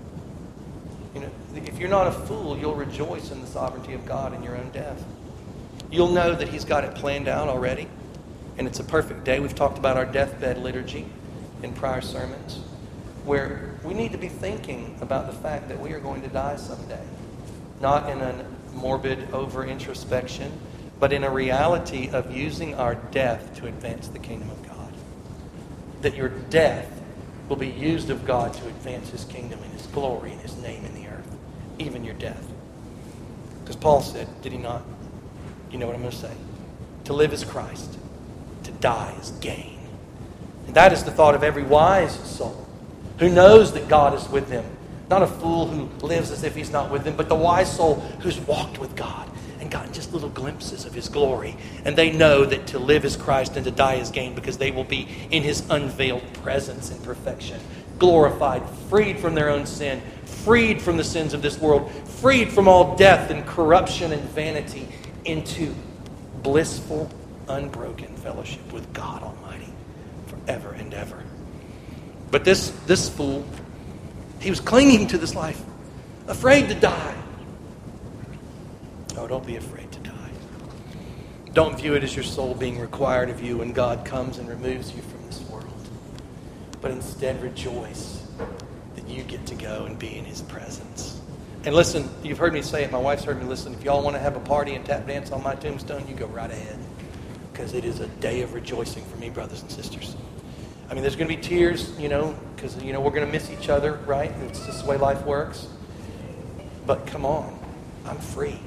You know, if you're not a fool, you'll rejoice in the sovereignty of God in your own death. You'll know that He's got it planned out already, and it's a perfect day. We've talked about our deathbed liturgy in prior sermons, where we need to be thinking about the fact that we are going to die someday. Not in a morbid over-introspection, but in a reality of using our death to advance the kingdom of God. That your death will be used of God to advance His kingdom and His glory and His name in the earth. Even your death. Because Paul said, did he not? You know what I'm going to say. To live is Christ. To die is gain. And that is the thought of every wise soul who knows that God is with them. Not a fool who lives as if He's not with them, but the wise soul who's walked with God and gotten just little glimpses of His glory. And they know that to live is Christ and to die is gain, because they will be in His unveiled presence in perfection. Glorified, freed from their own sin, freed from the sins of this world, freed from all death and corruption and vanity, into blissful, unbroken fellowship with God Almighty forever and ever. But this, this fool, he was clinging to this life, afraid to die. Oh, don't be afraid to die. Don't view it as your soul being required of you when God comes and removes you from this world. But instead rejoice that you get to go and be in His presence. And listen, you've heard me say it, my wife's heard me listen. If y'all want to have a party and tap dance on my tombstone, you go right ahead. Because it is a day of rejoicing for me, brothers and sisters. I mean, there's going to be tears, you know, because, you know, we're going to miss each other, right? It's just the way life works. But come on, I'm free.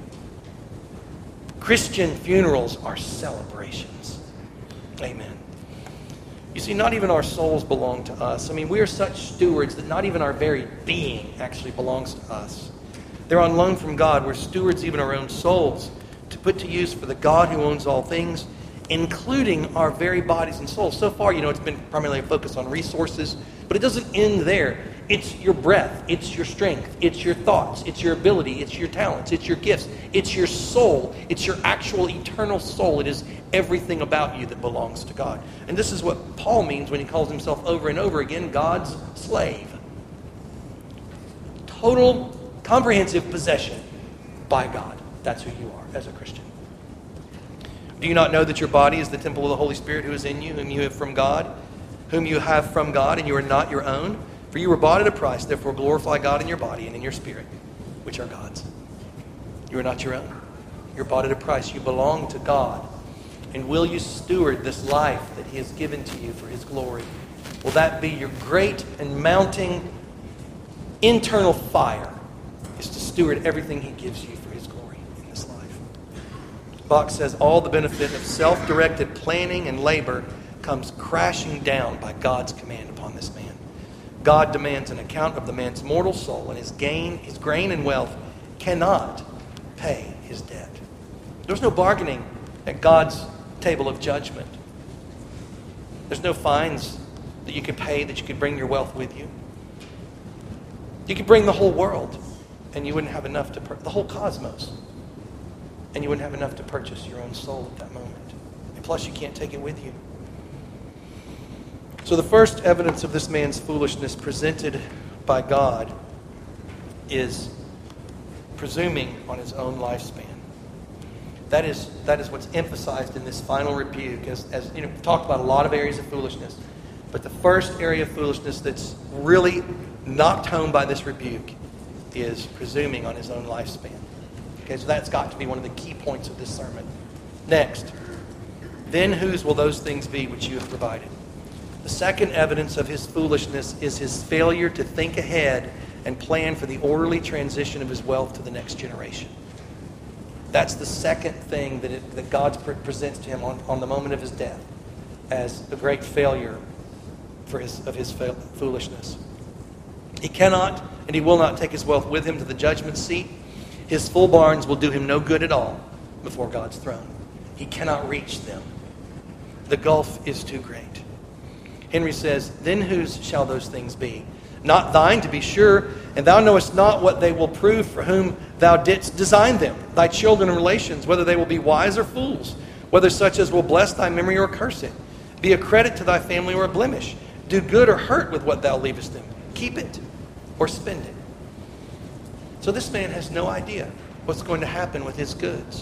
Christian funerals are celebrations. Amen. You see, not even our souls belong to us. I mean, we are such stewards that not even our very being actually belongs to us. They're on loan from God. We're stewards even our own souls to put to use for the God who owns all things, including our very bodies and souls. So far, you know, it's been primarily a focus on resources, but it doesn't end there. It's your breath, it's your strength, it's your thoughts, it's your ability, it's your talents, it's your gifts, it's your soul, it's your actual eternal soul. It is everything about you that belongs to God. And this is what Paul means when he calls himself over and over again God's slave. Total, comprehensive possession by God. That's who you are as a Christian. Do you not know that your body is the temple of the Holy Spirit who is in you, whom you have from God, whom you have from God, and you are not your own? For you were bought at a price, therefore glorify God in your body and in your spirit, which are God's. You are not your own. You're bought at a price. You belong to God. And will you steward this life that He has given to you for His glory? Will that be your great and mounting internal fire, is to steward everything He gives you for His glory in this life? Bach says all the benefit of self-directed planning and labor comes crashing down by God's command upon this man. God demands an account of the man's mortal soul, and his gain, his grain and wealth cannot pay his debt. There's no bargaining at God's table of judgment. There's no fines that you could pay, that you could bring your wealth with you. You could bring the whole world, and you wouldn't have enough to, pur- the whole cosmos, and you wouldn't have enough to purchase your own soul at that moment. And plus, you can't take it with you. So the first evidence of this man's foolishness presented by God is presuming on his own lifespan. That is, that is what's emphasized in this final rebuke. As, as you know, we've talked about a lot of areas of foolishness, but the first area of foolishness that's really knocked home by this rebuke is presuming on his own lifespan. Okay, so that's got to be one of the key points of this sermon. Next, then whose will those things be which you have provided? The second evidence of his foolishness is his failure to think ahead and plan for the orderly transition of his wealth to the next generation. That's the second thing that, it, that God pre- presents to him on, on the moment of his death as a great failure for his, of his fa- foolishness. He cannot and he will not take his wealth with him to the judgment seat. His full barns will do him no good at all before God's throne. He cannot reach them. The gulf is too great. Henry says, then whose shall those things be? Not thine, to be sure, and thou knowest not what they will prove for whom thou didst design them, thy children and relations, whether they will be wise or fools, whether such as will bless thy memory or curse it, be a credit to thy family or a blemish, do good or hurt with what thou leavest them, keep it or spend it. So this man has no idea what's going to happen with his goods.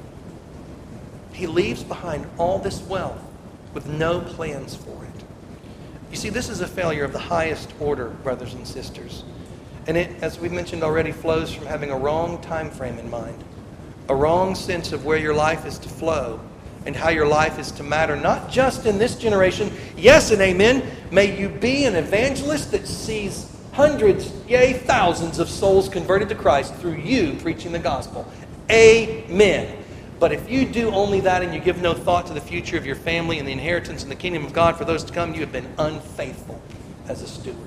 He leaves behind all this wealth with no plans for it. You see, this is a failure of the highest order, brothers and sisters. And it, as we mentioned already, flows from having a wrong time frame in mind. A wrong sense of where your life is to flow and how your life is to matter, not just in this generation. Yes and amen. May you be an evangelist that sees hundreds, yea, thousands of souls converted to Christ through you preaching the gospel. Amen. But if you do only that and you give no thought to the future of your family and the inheritance in the kingdom of God for those to come, you have been unfaithful as a steward.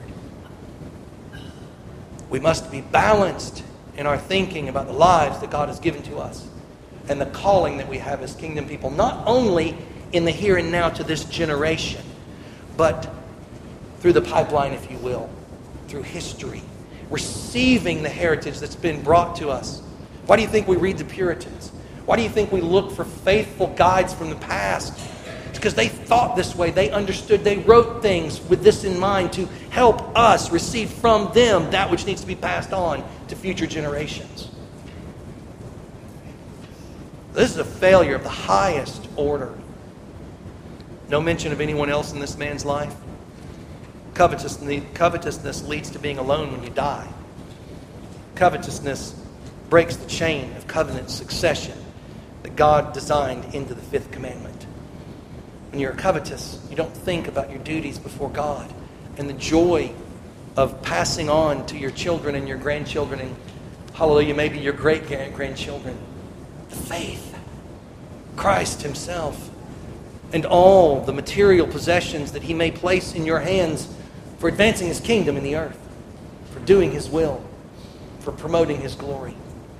We must be balanced in our thinking about the lives that God has given to us and the calling that we have as kingdom people, not only in the here and now to this generation, but through the pipeline, if you will, through history, receiving the heritage that's been brought to us. Why do you think we read the Puritans? Why do you think we look for faithful guides from the past? It's because they thought this way. They understood. They wrote things with this in mind to help us receive from them that which needs to be passed on to future generations. This is a failure of the highest order. No mention of anyone else in this man's life. Covetousness, covetousness leads to being alone when you die. Covetousness breaks the chain of covenant succession that God designed into the fifth commandment. When you're covetous, you don't think about your duties before God and the joy of passing on to your children and your grandchildren and, hallelujah, maybe your great-grandchildren, the faith, Christ himself, and all the material possessions that he may place in your hands for advancing his kingdom in the earth, for doing his will, for promoting his glory.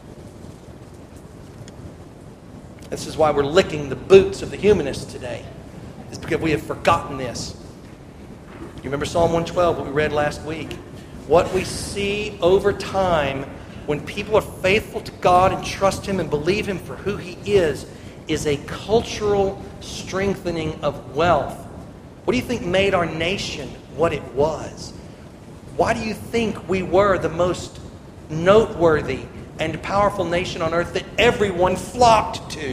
This is why we're licking the boots of the humanists today. It's because we have forgotten this. You remember Psalm one twelve, what we read last week? What we see over time when people are faithful to God and trust him and believe him for who he is, is a cultural strengthening of wealth. What do you think made our nation what it was? Why do you think we were the most noteworthy and powerful nation on earth that everyone flocked to?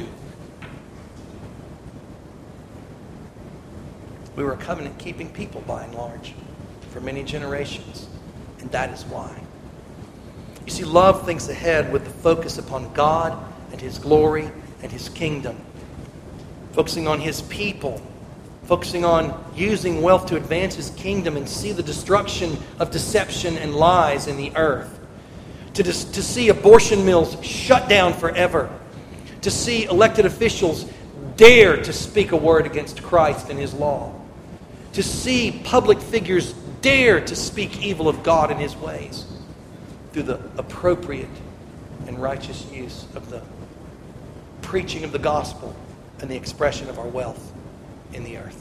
We were a covenant-keeping people by and large for many generations, and that is why. You see, love thinks ahead with the focus upon God and his glory and his kingdom, focusing on his people, focusing on using wealth to advance his kingdom and see the destruction of deception and lies in the earth. To, dis- to see abortion mills shut down forever. To see elected officials dare to speak a word against Christ and his law. To see public figures dare to speak evil of God and his ways through the appropriate and righteous use of the preaching of the gospel and the expression of our wealth in the earth.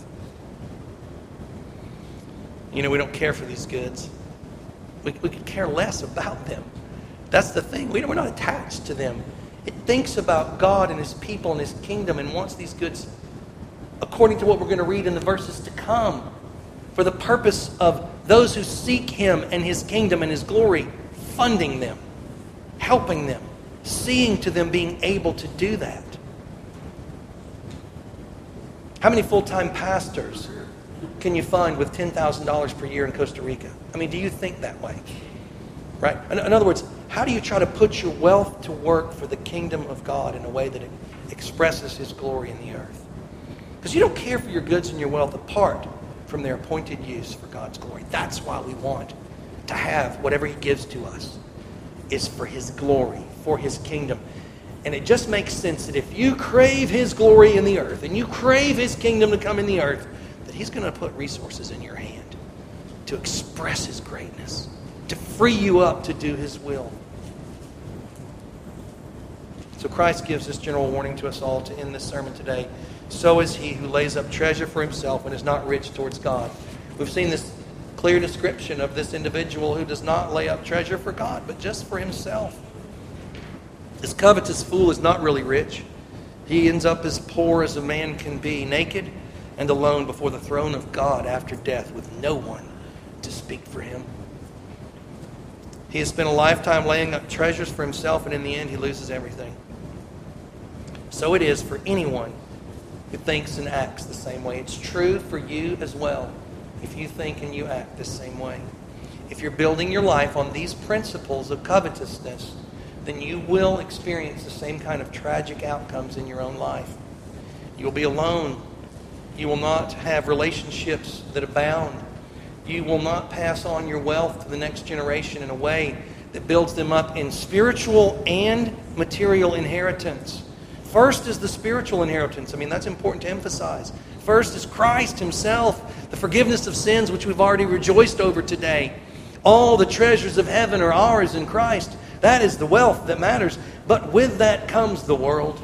You know, we don't care for these goods. We, we could care less about them. That's the thing. We, we're not attached to them. It thinks about God and His people and His kingdom and wants these goods according to what we're going to read in the verses to come, for the purpose of those who seek Him and His kingdom and His glory, funding them, helping them, seeing to them being able to do that. How many full-time pastors can you find with ten thousand dollars per year in Costa Rica? I mean, do you think that way? Right? In, in other words, how do you try to put your wealth to work for the kingdom of God in a way that it expresses His glory in the earth? Because you don't care for your goods and your wealth apart from their appointed use for God's glory. That's why we want to have whatever He gives to us is for His glory, for His kingdom. And it just makes sense that if you crave His glory in the earth and you crave His kingdom to come in the earth, that He's going to put resources in your hand to express His greatness, to free you up to do His will. So Christ gives this general warning to us all to end this sermon today. So is he who lays up treasure for himself and is not rich towards God. We've seen this clear description of this individual who does not lay up treasure for God, but just for himself. This covetous fool is not really rich. He ends up as poor as a man can be, naked and alone before the throne of God after death, with no one to speak for him. He has spent a lifetime laying up treasures for himself, and in the end he loses everything. So it is for anyone who thinks and acts the same way. It's true for you as well if you think and you act the same way. If you're building your life on these principles of covetousness, then you will experience the same kind of tragic outcomes in your own life. You'll be alone. You will not have relationships that abound. You will not pass on your wealth to the next generation in a way that builds them up in spiritual and material inheritance. First is the spiritual inheritance. I mean, that's important to emphasize. First is Christ Himself, the forgiveness of sins which we've already rejoiced over today. All the treasures of heaven are ours in Christ. That is the wealth that matters. But with that comes the world.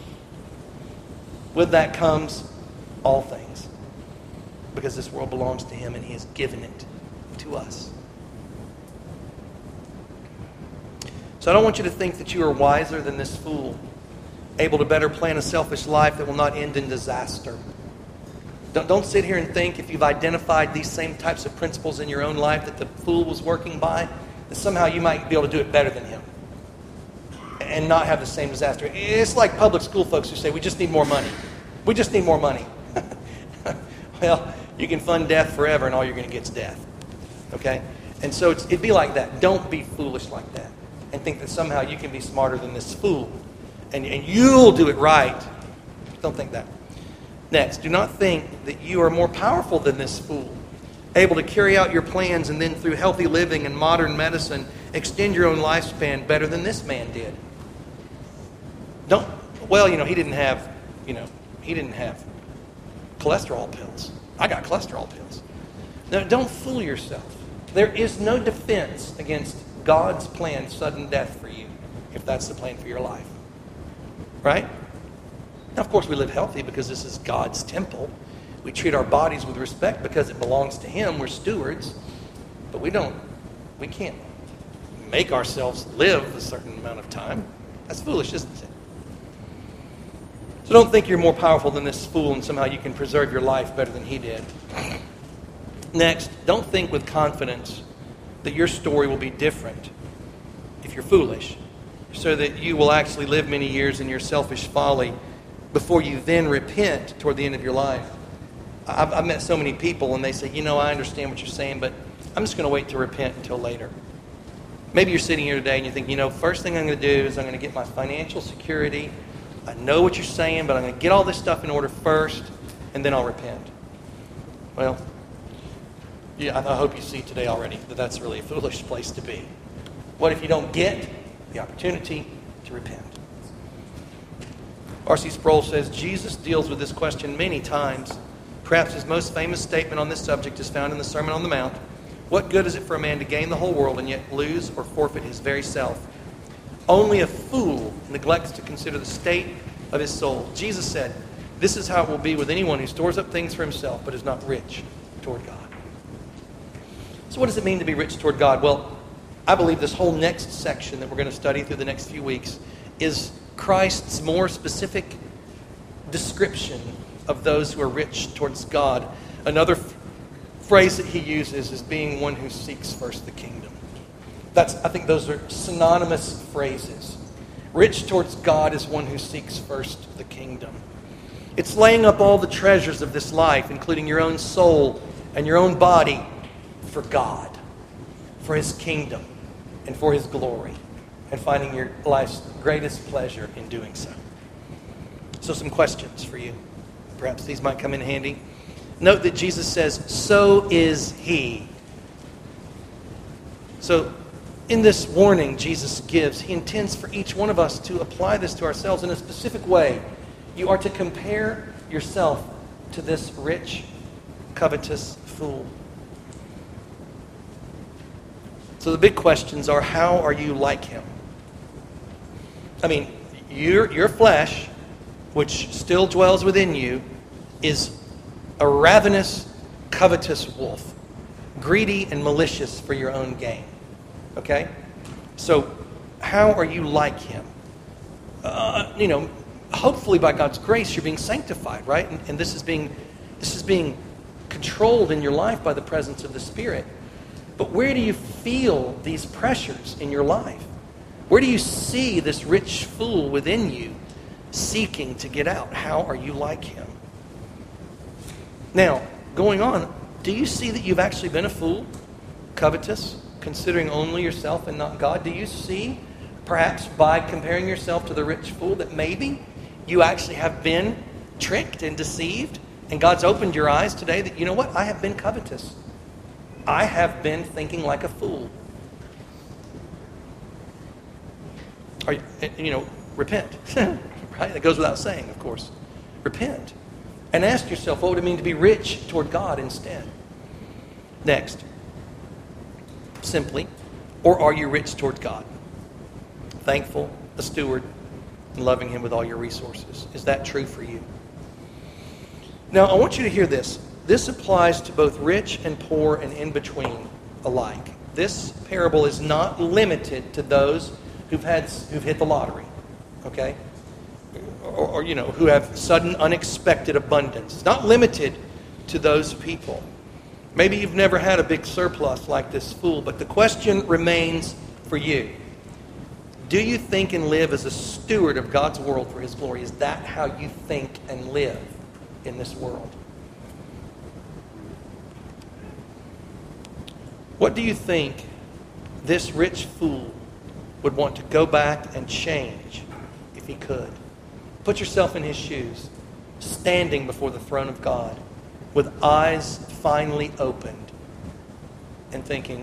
With that comes all things. Because this world belongs to Him and He has given it to us. So I don't want you to think that you are wiser than this fool, able to better plan a selfish life that will not end in disaster. Don't, don't sit here and think, if you've identified these same types of principles in your own life that the fool was working by, that somehow you might be able to do it better than him and not have the same disaster. It's like public school folks who say, we just need more money. We just need more money. Well, you can fund death forever and all you're going to get is death. Okay? And so it's, it'd be like that. Don't be foolish like that and think that somehow you can be smarter than this fool. And, and you'll do it right. Don't think that. Next, do not think that you are more powerful than this fool, able to carry out your plans and then through healthy living and modern medicine extend your own lifespan better than this man did. Don't, well, you know, he didn't have, you know, he didn't have cholesterol pills. I got cholesterol pills. No, don't fool yourself. There is no defense against God's planned sudden death for you, if that's the plan for your life. Right? Now, of course, we live healthy because this is God's temple. We treat our bodies with respect because it belongs to Him. We're stewards. But we don't, we can't make ourselves live a certain amount of time. That's foolish, isn't it? So don't think you're more powerful than this fool and somehow you can preserve your life better than he did. Next, don't think with confidence that your story will be different if you're foolish, so that you will actually live many years in your selfish folly before you then repent toward the end of your life. I've, I've met so many people and they say, you know, I understand what you're saying, but I'm just going to wait to repent until later. Maybe you're sitting here today and you think, you know, first thing I'm going to do is I'm going to get my financial security. I know what you're saying, but I'm going to get all this stuff in order first, and then I'll repent. Well, yeah, I hope you see today already that that's really a foolish place to be. What if you don't get the opportunity to repent? R C Sproul says Jesus deals with this question many times. Perhaps his most famous statement on this subject is found in the Sermon on the Mount. What good is it for a man to gain the whole world and yet lose or forfeit his very self? Only a fool neglects to consider the state of his soul. Jesus said, this is how it will be with anyone who stores up things for himself but is not rich toward God. So what does it mean to be rich toward God? Well, I believe this whole next section that we're going to study through the next few weeks is Christ's more specific description of those who are rich towards God. Another f- phrase that he uses is being one who seeks first the kingdom. That's, I think those are synonymous phrases. Rich towards God is one who seeks first the kingdom. It's laying up all the treasures of this life, including your own soul and your own body, for God, for his kingdom, and for his glory, and finding your life's greatest pleasure in doing so. So some questions for you. Perhaps these might come in handy. Note that Jesus says, so is he. So in this warning Jesus gives, he intends for each one of us to apply this to ourselves in a specific way. You are to compare yourself to this rich, covetous fool. So the big questions are, how are you like him? I mean, your, your flesh, which still dwells within you, is a ravenous, covetous wolf, greedy and malicious for your own gain. Okay? So, how are you like him? Uh, you know, hopefully by God's grace you're being sanctified, right? And, and this is being this is being controlled in your life by the presence of the Spirit. But where do you feel these pressures in your life? Where do you see this rich fool within you seeking to get out? How are you like him? Now, going on, do you see that you've actually been a fool, covetous, considering only yourself and not God? Do you see, perhaps by comparing yourself to the rich fool, that maybe you actually have been tricked and deceived, and God's opened your eyes today that, you know what, I have been covetous. I have been thinking like a fool. Are you, you know, repent. Right? That goes without saying, of course. Repent. And ask yourself, what would it mean to be rich toward God instead? Next. Simply, or are you rich toward God? Thankful, a steward, and loving him with all your resources. Is that true for you? Now, I want you to hear this. This applies to both rich and poor and in between alike. This parable is not limited to those who've had who've hit the lottery, okay? Or, or you know, who have sudden unexpected abundance. It's not limited to those people. Maybe you've never had a big surplus like this fool, but the question remains for you. Do you think and live as a steward of God's world for his glory? Is that how you think and live in this world? What do you think this rich fool would want to go back and change if he could? Put yourself in his shoes, standing before the throne of God, with eyes finally opened, and thinking,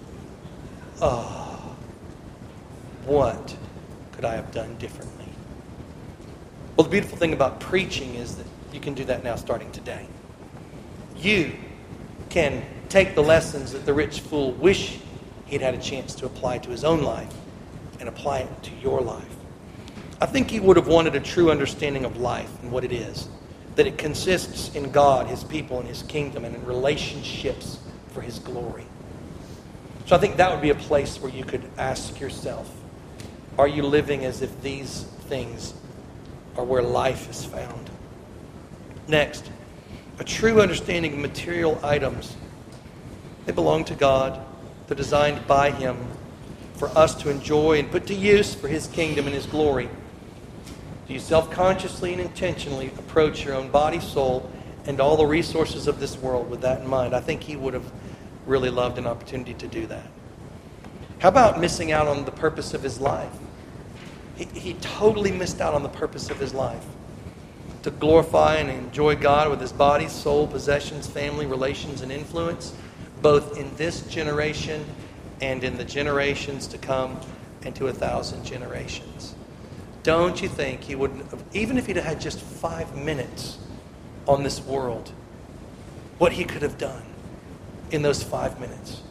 oh, what could I have done differently? Well, the beautiful thing about preaching is that you can do that now starting today. You can take the lessons that the rich fool wish he'd had a chance to apply to his own life and apply it to your life. I think he would have wanted a true understanding of life and what it is. That it consists in God, his people, and his kingdom, and in relationships for his glory. So I think that would be a place where you could ask yourself, are you living as if these things are where life is found? Next, a true understanding of material items. They belong to God. They're designed by him for us to enjoy and put to use for his kingdom and his glory. Do you self-consciously and intentionally approach your own body, soul, and all the resources of this world with that in mind? I think he would have really loved an opportunity to do that. How about missing out on the purpose of his life? He, he totally missed out on the purpose of his life. To glorify and enjoy God with his body, soul, possessions, family, relations, and influence, both in this generation and in the generations to come and to a thousand generations. Don't you think he wouldn't have, even if he'd had just five minutes on this world, what he could have done in those five minutes?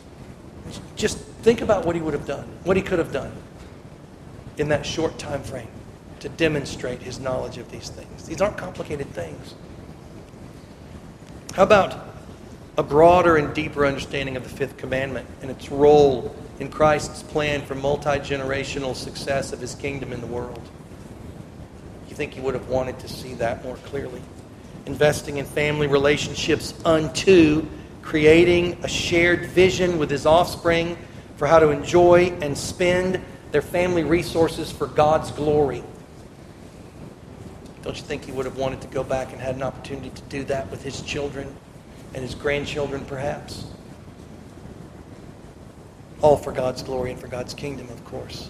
Just think about what he would have done, what he could have done in that short time frame. to demonstrate his knowledge of these things. These aren't complicated things. How about a broader and deeper understanding of the fifth commandment and its role in Christ's plan for multi-generational success of his kingdom in the world? You think he would have wanted to see that more clearly? Investing in family relationships unto creating a shared vision with his offspring for how to enjoy and spend their family resources for God's glory. Don't you think he would have wanted to go back and had an opportunity to do that with his children and his grandchildren perhaps? All for God's glory and for God's kingdom, of course.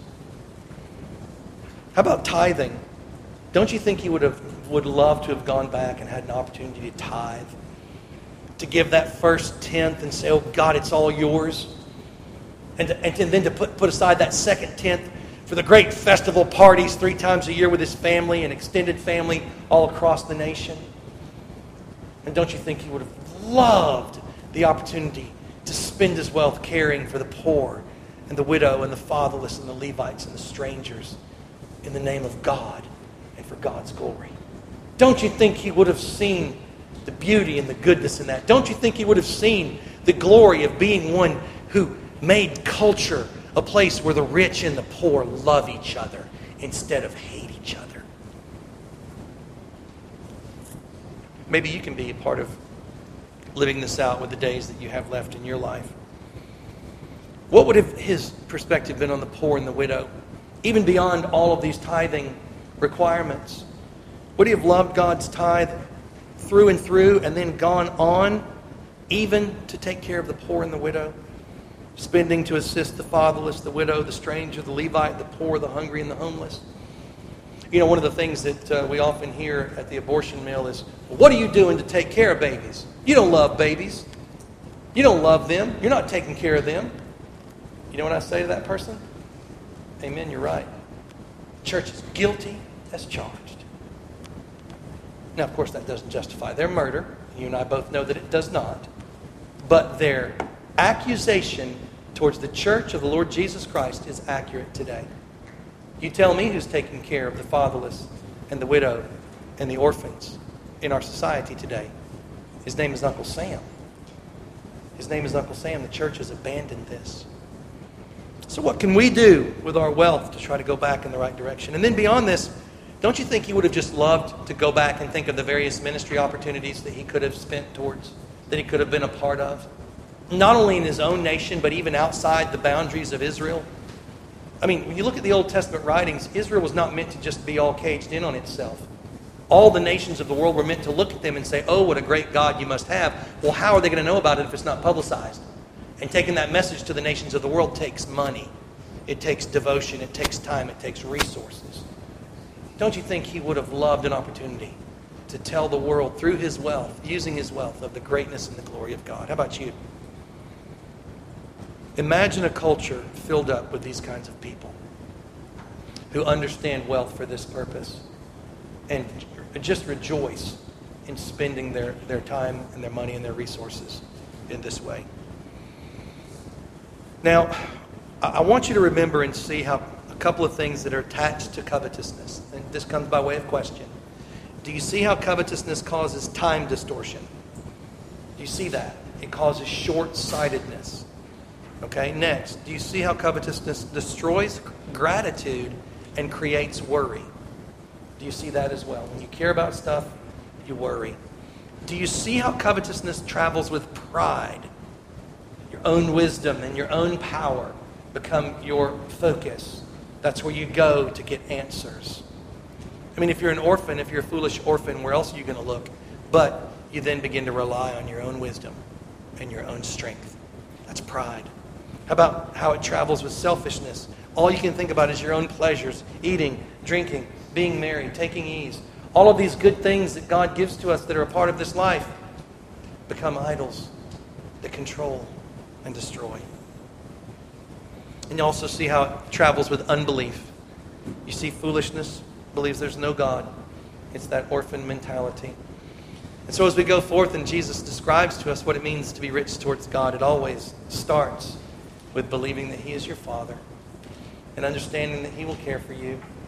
How about tithing? Don't you think he would have would love to have gone back and had an opportunity to tithe? To give that first tenth and say, oh God, it's all yours. And, to, and to, then to put, put aside that second tenth for the great festival parties three times a year with his family and extended family all across the nation. And don't you think he would have loved the opportunity to spend his wealth caring for the poor and the widow and the fatherless and the Levites and the strangers in the name of God and for God's glory? Don't you think he would have seen the beauty and the goodness in that? Don't you think he would have seen the glory of being one who made culture a place where the rich and the poor love each other instead of hate each other? Maybe you can be a part of living this out with the days that you have left in your life. What would have his perspective been on the poor and the widow, even beyond all of these tithing requirements? Would he have loved God's tithe through and through and then gone on even to take care of the poor and the widow? Spending to assist the fatherless, the widow, the stranger, the Levite, the poor, the hungry, and the homeless. You know, one of the things that uh, we often hear at the abortion mill is, well, what are you doing to take care of babies? You don't love babies. You don't love them. You're not taking care of them. You know what I say to that person? Amen, you're right. The church is guilty as charged. Now, of course, that doesn't justify their murder. You and I both know that it does not. But their accusation towards the church of the Lord Jesus Christ is accurate today. You tell me who's taking care of the fatherless and the widow and the orphans in our society today. His name is Uncle Sam. His name is Uncle Sam. The church has abandoned this. So what can we do with our wealth to try to go back in the right direction? And then beyond this, don't you think he would have just loved to go back and think of the various ministry opportunities that he could have spent towards, that he could have been a part of? Not only in his own nation, but even outside the boundaries of Israel. I mean, when you look at the Old Testament writings, Israel was not meant to just be all caged in on itself. All the nations of the world were meant to look at them and say, oh, what a great God you must have. Well, how are they going to know about it if it's not publicized? And taking that message to the nations of the world takes money. It takes devotion. It takes time. It takes resources. Don't you think he would have loved an opportunity to tell the world through his wealth, using his wealth, of the greatness and the glory of God? How about you? Imagine a culture filled up with these kinds of people who understand wealth for this purpose and just rejoice in spending their, their time and their money and their resources in this way. Now, I want you to remember and see how a couple of things that are attached to covetousness. And this comes by way of question. Do you see how covetousness causes time distortion? Do you see that? It causes short-sightedness. Okay, next, do you see how covetousness destroys gratitude and creates worry? Do you see that as well? When you care about stuff, you worry. Do you see how covetousness travels with pride? Your own wisdom and your own power become your focus. That's where you go to get answers. I mean, if you're an orphan, if you're a foolish orphan, where else are you going to look? But you then begin to rely on your own wisdom and your own strength. That's pride. How about how it travels with selfishness? All you can think about is your own pleasures, eating, drinking, being merry, taking ease. All of these good things that God gives to us that are a part of this life become idols that control and destroy. And you also see how it travels with unbelief. You see foolishness, believes there's no God. It's that orphan mentality. And so as we go forth and Jesus describes to us what it means to be rich towards God, it always starts with believing that He is your Father and understanding that He will care for you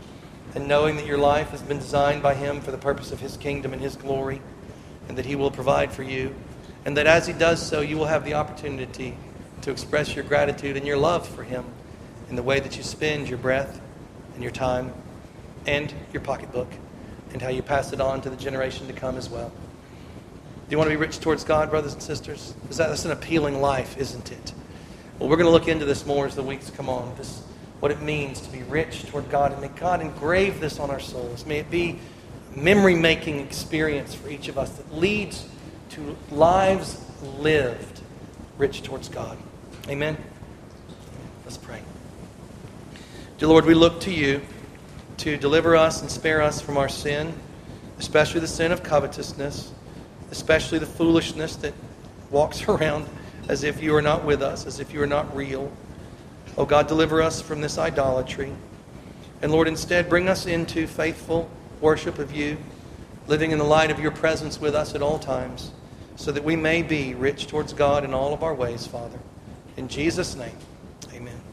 and knowing that your life has been designed by Him for the purpose of His kingdom and His glory, and that He will provide for you, and that as He does so, you will have the opportunity to express your gratitude and your love for Him in the way that you spend your breath and your time and your pocketbook, and how you pass it on to the generation to come as well. Do you want to be rich towards God, brothers and sisters? Is that, that's an appealing life, isn't it? Well, we're going to look into this more as the weeks come on. This, what it means to be rich toward God. And may God engrave this on our souls. May it be a memory-making experience for each of us that leads to lives lived rich towards God. Amen? Let's pray. Dear Lord, we look to You to deliver us and spare us from our sin, especially the sin of covetousness, especially the foolishness that walks around as if You are not with us, as if You are not real. Oh God, deliver us from this idolatry. And Lord, instead bring us into faithful worship of You, living in the light of Your presence with us at all times, so that we may be rich towards God in all of our ways, Father. In Jesus' name, amen.